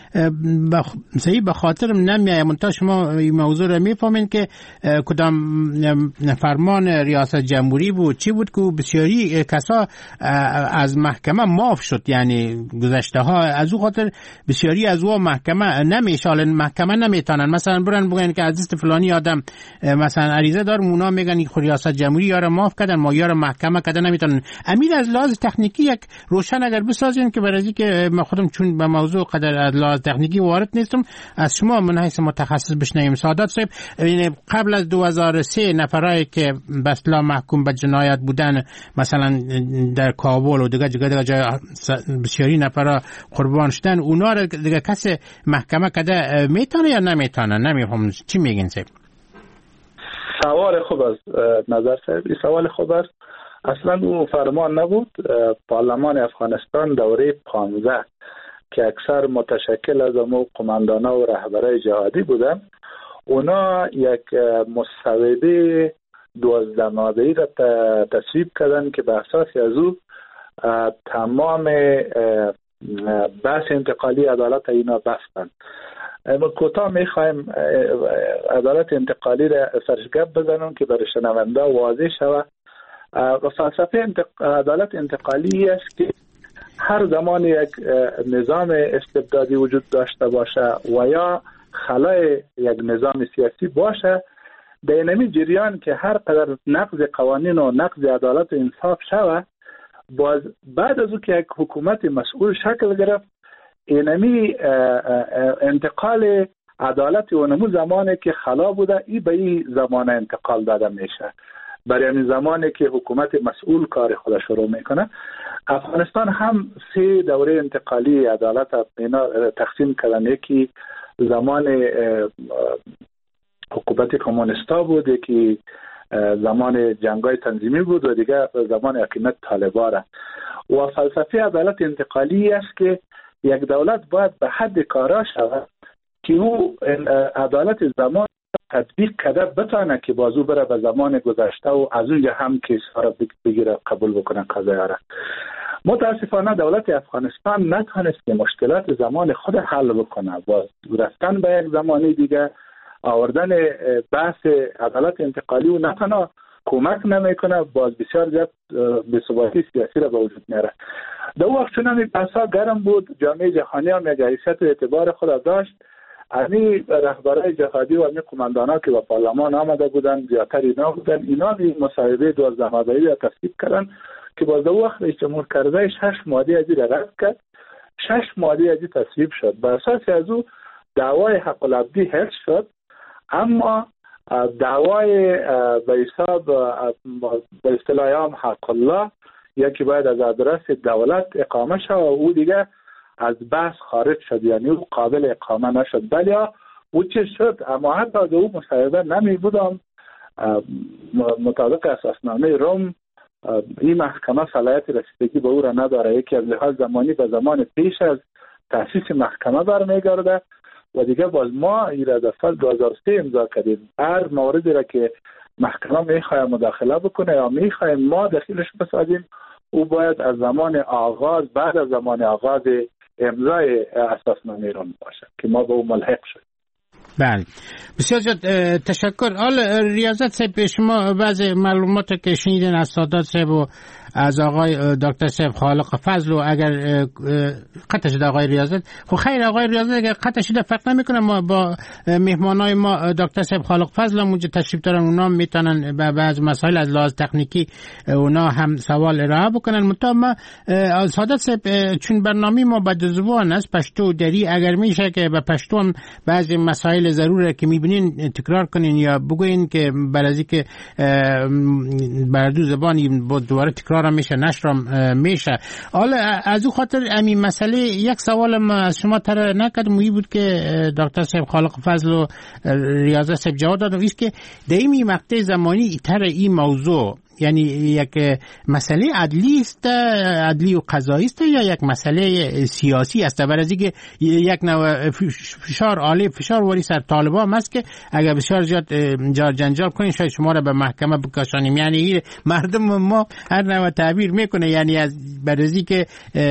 صحیح به خاطرم نمیایه. منتها شما این موضوع رو میفهمین که کدام فرمان ریاست جمهوری بود، چی بود که بسیاری کسا از محکمه معاف شد، یعنی گذشته ها از او خاطر بسیاری از او محکمه نمیشه، حالا محکمه نمیتونن مثلا برن بگن که عزیز فلانی آدم مثلا عریضه دار، اونا میگن خود ریاست جمهوری یاره معاف کردن، ما یاره محکمه کردن نمیتونن. امیر از لحاظ تکنیکی یک روشن اگر بسازین که برای که من خودم چون به موضوع قدر از لحاظ تکنیکی وارد نیستم، از شما من حیث متخصص بشنویم. سعادت صاحب، قبل از دو هزار و سه نفرایی که به اصطلاح محکوم به جنایت بودن مثلا در کابل و دیگه دیگه جای بسیاری نفرا قربان شدن، اونا رو دیگه کسی محکمه کده میتونه یا نمیتونه؟ نمیفهم چی میگین صاحب؟ سوال خوب است نظر صاحب، این سوال خوب است. اصلا او فرمان نبود. پارلمان افغانستان دوره پانزده که اکثر متشکل از امو قماندانا و رهبرای جهادی بودن، اونا یک مصوبه دوازده ماده‌ای را تصویب کردن که به اساس از او تمام بحث انتقالی عدالت اینا بستن. اما کوتاه میخوایم عدالت انتقالی را سرشگب بزنم که برای شنونده واضح شود. و فلسفه انتق... عدالت انتقالی است که هر زمان یک نظام استبدادی وجود داشته باشه و یا خلای یک نظام سیاسی باشه، در اینمی جریان که هر قدر نقض قوانین و نقض عدالت و انصاف شوه، باز بعد از او که یک حکومت مسئول شکل گرفت، اینمی انتقال عدالت و نمو زمانی که خلا بوده ای به این زمان انتقال داده میشه. برای همین زمانی که حکومت مسئول کار خود شروع میکنه، افغانستان هم سه دوره انتقالی عدالت اینا تقسیم کردن. یکی زمان حکومت کمونیستا بود، یکی زمان جنگای تنظیمی بود و دیگه زمان حکومت طالبان. و فلسفه عدالت انتقالی است که یک دولت باید به حد کارا شود که او عدالت زمان تطبیق کرده بتانه که بازو بره به زمان گذشته و از اونجا هم کیس ها را بگیره قبول بکنه قضایه را. متاسفانه دولت افغانستان نتونست که مشکلات زمان خود حل بکنه. باز رفتن به یک زمانی دیگه، آوردن بحث عدالت انتقالی و نه تنها کمک نمیکنه، باز بسیار زیاد بی‌ثباتی سیاسی را به وجود میاره. در وقت چون همین بحثا گرم بود، جامعه جهانی هم یک حیثیت و اعتبار خود داشت. امی رهبرای جهادی و امی قماندانا که به پارلمان آمده بودن، زیادتر اینا بودن، اینا بی مصاحبه دوازده ماده‌ای را تصویب کردن که باز در وقت رئیس جمهور کرزی شش ماده ازی را رد کرد، شش ماده ازی تصویب شد. بر اساس از او دعوای حق العبدی حفظ شد، اما دعوای به حساب به اصطلاح عام حق الله یکی باید از آدرس دولت اقامه شد و او دیگه از بحث خارج شد، یعنی او قابل اقامه نشد. بلی او چه شد، اما حتی در او مصاحبه نمی بودم. مطابق اساسنامه روم این محکمه صلاحیت رسیدگی به او را نداره، یکی از لحاظ زمانی به زمان پیش از تأسیس محکمه برمیگرده و دیگه باز ما ایرا در سال دو هزار و سه امضا کردیم. هر موردی را که محکمه میخواه مداخله بکنه یا میخواه ما دخیلش بسازیم، او باید از زمان آغاز، بعد از زمان آغاز امضای اساسنامه روم باشه که ما به او ملحق شد. بله، بسیار زیاد تشکر. حال ریاضت صاحب، شما بعض معلومات که شنیدین از سادات صاحب و از آقای دکتر صاحب خالق فضل و اگر قطع شده آقای ریاضت، خب خیر آقای ریاضت اگر قطع شده فرق نمیکنه، ما با مهمانای ما دکتر صاحب خالق فضل هم اونجا تشریف دارن، اونا میتونن به بعض مسائل از لحاظ تکنیکی اونا هم سوال ارائه بکنن. مطمئن ما سادات صاحب چون برنامه ما به دو زبان است، پشتو و دری، اگر میشه که به پشتو هم بعضی مسائل ضروره که میبینین تکرار کنین یا بگوین که برای که بر دو زبانی با دوباره تکرار میشه، نشرم میشه. حالا از او خاطر همین مسئله یک سوال ما از شما تر نکردم، این بود که دکتر صاحب خالق فضل و ریاضت صاحب جواب دادن، است که در این مقطع زمانی تر این موضوع یعنی یک مسئله عدلی است، عدلی و قضایی است یا یک مسئله سیاسی است؟ برای اینکه یک نوع فشار عالی فشار واری سر طالبان است که اگر بسیار زیاد جار جنجال کنین شاید شما را به محکمه بکشانیم. یعنی مردم ما هر نوع تعبیر میکنه، یعنی از برای اینکه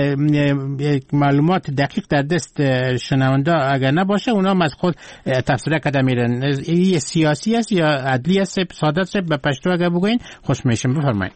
معلومات دقیق در دست شنونده اگر نباشه اونا از خود تفسیر کرده میرن. این سیاسی است یا عدلی است؟ سادات صاحب به پشتو اگر بگوین خوش میشم، بفرمایید.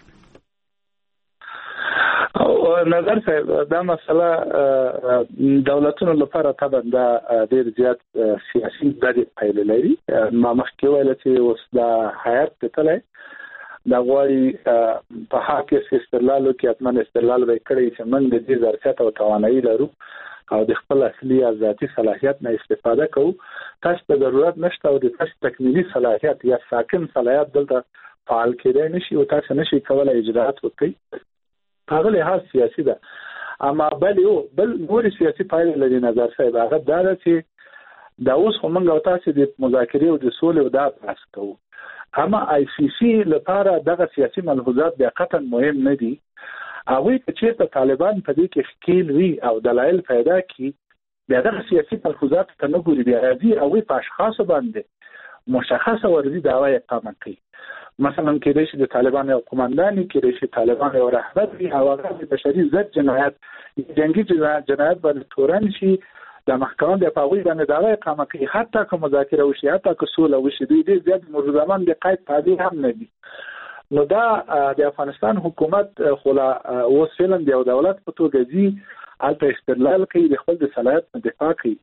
نظر صاحب دا مسئله دولتونو لپاره طبعا دا ډیر زیات سیاسي دغه پایله لري. ما مخکې ویل چې اوس دا حیات کتلای دا غواړي په حق استدلال کې اتمن استدلال به کړی چې موږ د دې ظرفیت او توانایي لرو او د خپل اصلي او ذاتي صلاحیت نه استفاده کوو. تاسو ته ضرورت نشته او د تاسو تکمیلي صلاحیت یا ساکن صلاحیت دلته فعال کېدای نشي او تاسو نشي کولای اجراءات وکړئ. هغه لحاظ سیاسي ده. اما بل یو بل نور سیاسي پایله لري نظر صاحب، هغه دا ده چې دا اوس هم موږ تاسو د مذاکرې او د سولې او دا بحث کوو، اما آی سی سی لپاره دغه سیاسي ملحوظات بیا قطعا مهم نه دي. هغوی که چېرته طالبان په دې کې ښکیل وي او دلایل پیدا کړي، بیا دغه سیاسي ملحوظات ته نه ګوري، بیا راځي هغوی په اشخاصو باندې مشخصه ورځي دعوا اقامه کوي. مثلا کېدای شي د طالبان یو قماندان، کېدای شي طالبان یو رهبر وي او هغه د بشري ضد جنایت جنگي جنایت باندې تورن شي، د محکمې د پاوی باندې دعوا اقامه کوي. حتی که مذاکره وشي، حتی که سوله وشي، دوی ډېر زیات مجرمان د قید تابع هم نه دي. نو دا د افغانستان حکومت خو لا اوس فعلا د یو دولت په توګه ځي، هلته استدلال کوي، د خپل د صلاحیت نه دفاع کوي.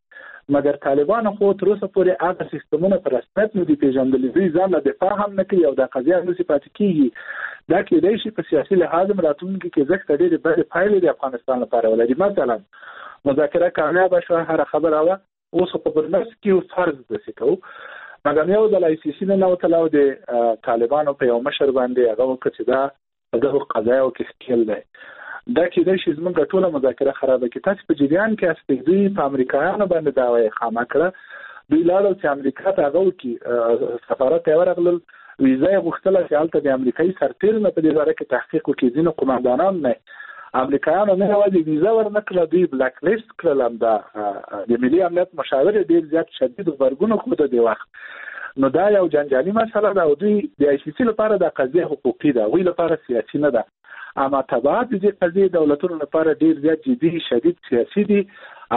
مګر طالبان خو تر اوسه پورې هغه سیستمونه په رسمیت نه دي پیژندلي، دوی ځان له دفاع هم نه کوي او د قضیه نشي پاتې کیږي. دا کېدای شي په سیاسي لحاظ راتلونکي کې ځکه ډېرې بدې پایلې د افغانستان لپاره ولري. مثلا مذاکره کامیابه شوه، هر خبره وه، اوس په برنس کې فرض داسې کوو مګر یو د آی سی سی نه نوتله او د طالبانو په یو مشر باندې هغه وکړه چې دا په دغو قضایو کې ښکیل دی. دا کېدای شي زموږ ټوله مذاکره خرابه کړي. تاسو په جریان کې هستئ، دوی په امریکایانو باندې دعوه یې خامه کړه، دوی لاړل چې امریکا ته هغه وکړي، سفارت یې ورغلل، ویزه یې غوښتله چې هلته د امریکایي سرتېرو نه په دې باره کې تحقیق وکړي. ځینو قماندانان نه امریکایانو نه یوازې ویزه ورنه کړله، دوی بلاک لیست کړل. همدا د ملي امنیت مشاور یې ډېر زیات شدید غبرګون وښوده دې وخت. نو دا یو جنجالي مسله ده او دوی د آی سی سی لپاره دا قضیه حقوقي ده، هغوی لپاره سیاسي نه ده. اما تبعات د دې قضیې دولتونو لپاره ډېر زیات جدي شدید سیاسي دي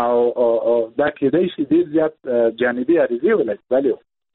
او دا کېدای شي ډېر زیات جانبي عریضې ولري. بله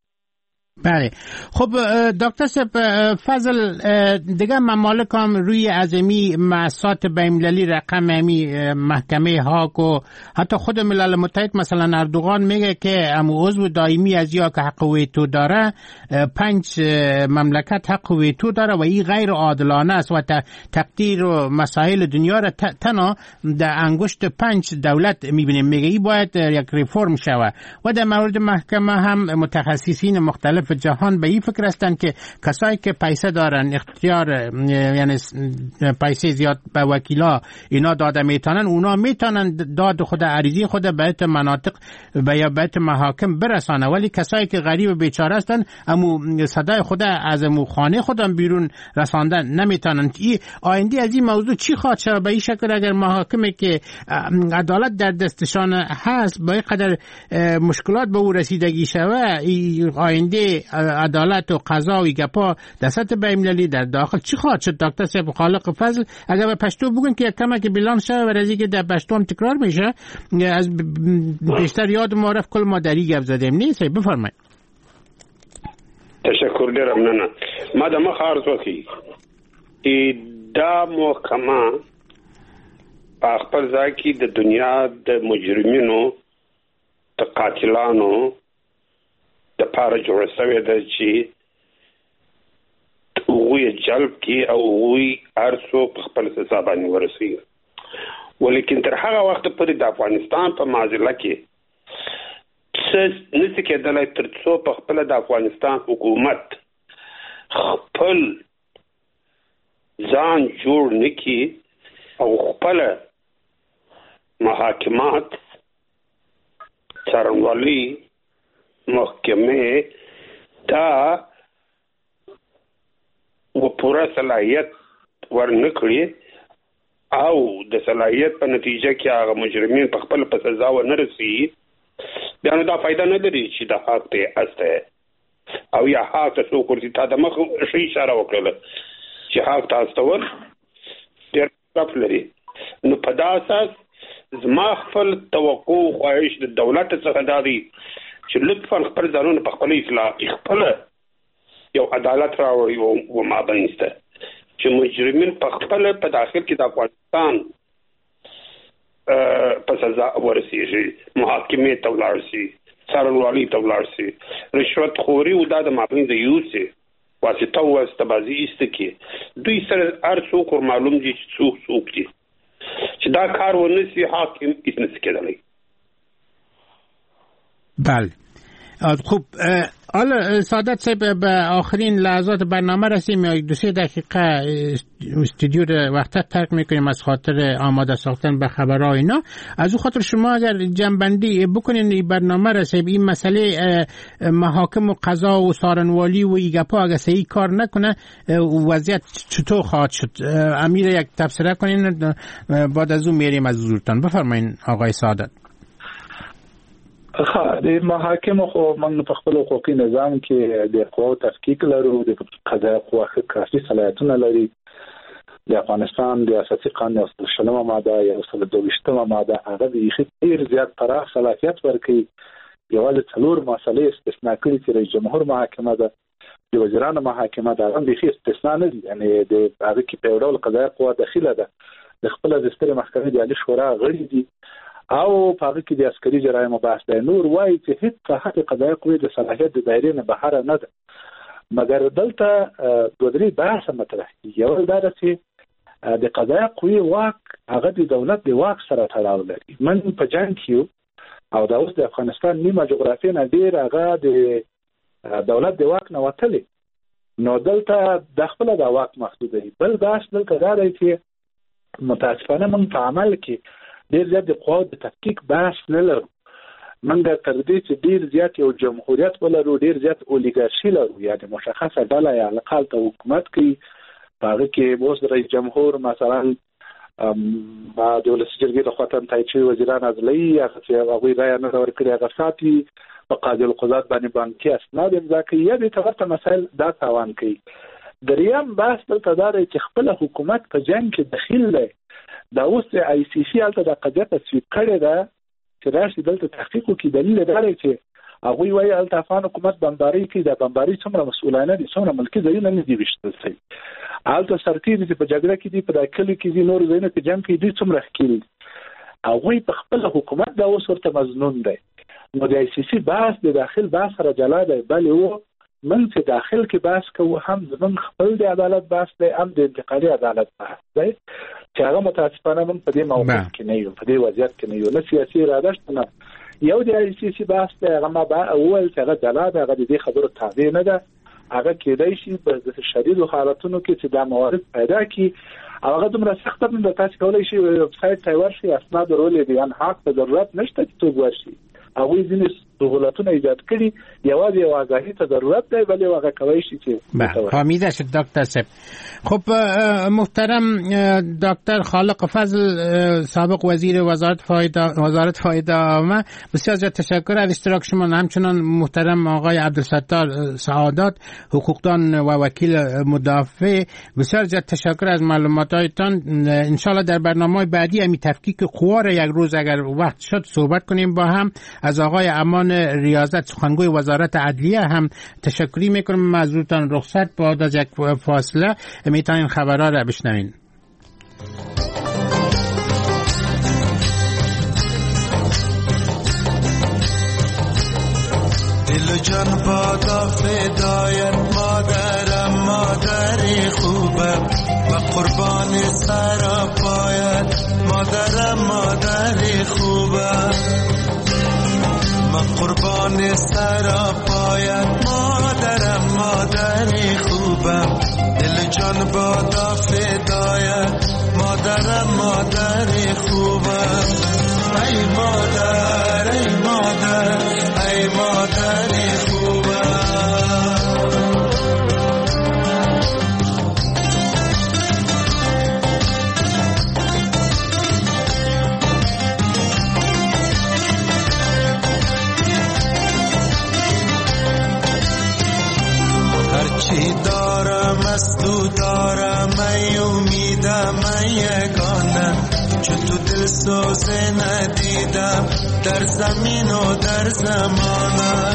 بله. خب دکتر صاحب فضل، دیگه ممالک هم روی ازمی مؤسسات بین‌المللی رقم امی محکمه هاگ و حتی خود ملل متحد مثلا اردوغان میگه که امو عضو دائمی از یا که حق ویتو داره، پنج مملکت حق ویتو داره و این غیر عادلانه است و تقدیر و مسائل دنیا را تنها در انگشت پنج دولت میبینیم. میگه این باید یک ریفورم شود. و در مورد محکمه هم متخصصین مختلف جهان به این فکر هستند که کسایی که پیسه دارن، اختیار یعنی پیسه زیاد به وکیلا اینا داده میتونن، اونا میتونن داد خود عریضی خود به ایت مناطق به یا به ایت محاکم برسانه، ولی کسایی که غریب بیچاره هستن امو صدای خود از امو خانه خودم بیرون رساندن نمیتونن. این آینده از این موضوع چی خواهد شد؟ به این شکل اگر محاکمی که عدالت در دستشان هست با این قدر مشکلات به او رسیدگی شود، آینده عدالت و قضا و گپا در سطح بین‌المللی در داخل چی خواهد شد؟ دکتر صاحب خالق فضل اگر به پشتو بگن که یک کمک بیلان شد و رزی که در پشتو هم تکرار میشه، از بیشتر یاد معرف کل ما دری گپ زدیم نیست. بفرمایید. تشکر دارم. نه نه ما د مخ عرض وکي چې دا محکمه په خپل ځای کې د دنیا د مجرمینو د قاتلانو د پاره جوړه شوې ده چې هغوی جلب کړي او هغوی هر څوک په خپل سزا باندې ورسوي. ولیکن تر هغه وخته پورې د افغانستان په معضله کې څه نشي کېدلی تر څو په خپله د افغانستان حکومت خپل ځان جوړ نه کړي او خپله محاکمات، څارنوالي محکمه دا و پورا صلاحیت ورنکړي او د صلاحیت په نتیجه کې هغه مجرمین په خپل په سزا و نه رسي، بیا نو دا فایده نه لري چې د حق ته استه او یا حق ته څوک ورته تا د مخ شي اشاره وکړه چې حق ته استول ډېر څه لري. نو په دا اساس زما خپل توقع خواهش د دولت څخه دا دی چې لطفاً خپل ځانونه په خپل اصلاح خپل یو عدالت راوړي او ما بنسته چې مجرمین په خپل په داخل کې د افغانستان په سزا ورسیږي، محاکمې ته ولاړ شي، څارنوالي ته ولاړ شي. رشوت خوري او دا د مابین د یوسي واسطه واسطه بازی است کې دوی سره هر څوک معلوم دي چې څوک څوک دي چې دا کار ونسي حاکم هیڅ نشي کېدلی. بله. خب حالا سعادت صاحب به آخرین لحظات برنامه رسیم، یا دو سه دقیقه استودیو رو وقتا ترک میکنیم از خاطر آماده ساختن به خبرها اینا. از او خاطر شما اگر جنبندی بکنین این برنامه رسیم، این مسئله محاکم و قضا و سارنوالی و ایگپا اگر صحیح کار نکنه وضعیت چطور خواهد شد؟ امیر یک تبصره کنین بعد از اون میریم از حضورتان. بفرمایین آقای سعادت. ها د محاکم خو موږ په خپل حقوقي نظام کې د قواو تفکیک لرو، د قضایي قوا کافي صلاحیتونه لري. د افغانستان د اساسي قانون د شلمه ماده یا د دویشتمه ماده هغه د ډېر زیات پراخ صلاحیت ورکوي. یوازې څلور مسلې استثناء کړي چې رئیس جمهور محاکمه ده، د وزیرانو محاکمه ده، هم بیخي استثناء نه دي، یعنې د هغه کې په یو ډول قضایي قوا داخله ده. د خپله د سترې محکمې د عالي شورا غړي دي او په هغه کې د عسکري جرایمو بحث دی. نور وایي چې هیڅ صحت قضایي قوې د صلاحیت د دایرې نه بهر نه ده، مګر دلته دوه درې بحث مطرح دي. یو دا ده چې د قضایي قوې واک هغه د دولت د واک سره تړاو لري. من په جنګ کې او دا اوس د افغانستان نیمه جغرافیه نه ډېر هغه د دولت د واک نه وتلی، نو دلته د خپل د واک محدود دی. بل بحث دلته دا دی چې متاسفانه موږ په عمل کې ډېر زیات د قواو د تفکیک بحث نه لرو. موږ تر دې چې ډېر زیات یو جمهوریت ولرو، ډېر زیات اولیګارشي لرو، یعنې مشخصه ډله یا لقال ته حکومت کوي. په هغه کې اوس رئیس جمهور مثلا د ولسي جرګې لخوا تایید شوي وزیران عزلوي، هغه چې هغوی رایه نه ده ورکړې هغه ساتي، په قاضي القضات باندې بانکي اسناد امضا کوي، یا دې ته ورته مسایل دا تاوان کوي. دریم بحث دلته دا دی چې خپله حکومت په جنګ کې دخیل دی. دا اوس آی سی سی هلته د قضیه تصویب کړې ده چې راشي دلته تحقیق وکړي. دلیل دا دی چې هغوی وایي هلته افغان حکومت بمباري کوي، دا بمباري څومره مسؤلانه دي، څومره ملکي ځایونه نه دي ویشتل شوي. هلته سرتېري چې په جګړه کې دي، په دا کلي کې دي، نورو ځایونو کې جنګ کوي، دوی څومره ښکېل دي. هغوی په خپله حکومت دا اوس ورته مظنون دی. نو د آی سی سی بحث د داخل بحث سره جلا دی. بلې و من چې داخل کې بحث کوو هم زمونږ خپل د عدالت بحث دی، هم د انتقالي عدالت بحث دی، چې هغه متاسفانه موږ په دې موقف کې نه یو، په دې وضعیت کې نه یو، نه سیاسي اراده شته نه. یو د آی سی سی بحث دی، هغه ما به اول چې هغه جلا دی، هغه د دې خبرو تابع نه ده. هغه کېدای شي په شدیدو حالتونو کې چې دا موارد پیدا کړي، هغه دومره سخته نه ده. تاسو کولی شئ ویب سایټ ته ورشئ، اسناد ورولې دي، ان حق ته ضرورت نشته چې څوک ورشي. هغوی ځینې سهولتونه ایجاد کړي، یوازې یو آگاهی ته ضرورت دی، بلې هغه کولی شي چې فهمیده شد. دکتر صاحب خب محترم دکتر خالق فضل سابق وزیر وزارت فایده وزارت فایده عامه، بسیار زیاد تشکر از اشتراک شما. همچنان محترم آقای عبدالستار سعادات حقوقدان و وکیل مدافع، بسیار زیاد تشکر از معلوماتاتتان. ان شاء الله در برنامه بعدی امی تفکیک قوا را یک روز اگر وقت شد صحبت کنیم با هم. از آقای امان ریاضت سخنگوی وزارت عدلیه هم تشکری میکنم. معذورتان رخصت بعد از یک فاصله میتونین خبرها را بشنوین. دل جان بادا فدایت مادرم، مادری خوبم و قربان سرا پایت مادرم، مادری خوبم من قربان سرا پایت مادرم، مادری خوبم دل جان بادا فدایت مادرم، مادری خوبم. ای مادر ای مادر ای مادری خوبم. هرچی دارم از تو دارم، ای امیدم ای یگانم، چون تو دل سوزه ندیدم در زمین و در زمانم.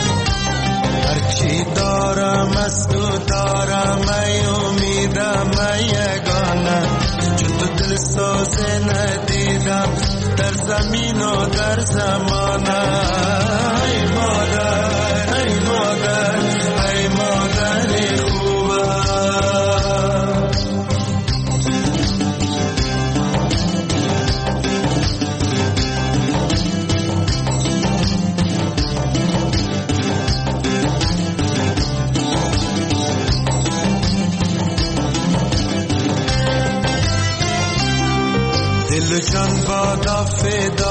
هرچی دارم از تو دارم، ای امیدم ای یگانم، چون تو دل سوزه ندیدم در زمین و در زمانم. ای مادر ای مادر ای مادری خوبم. دل جان بادا فدا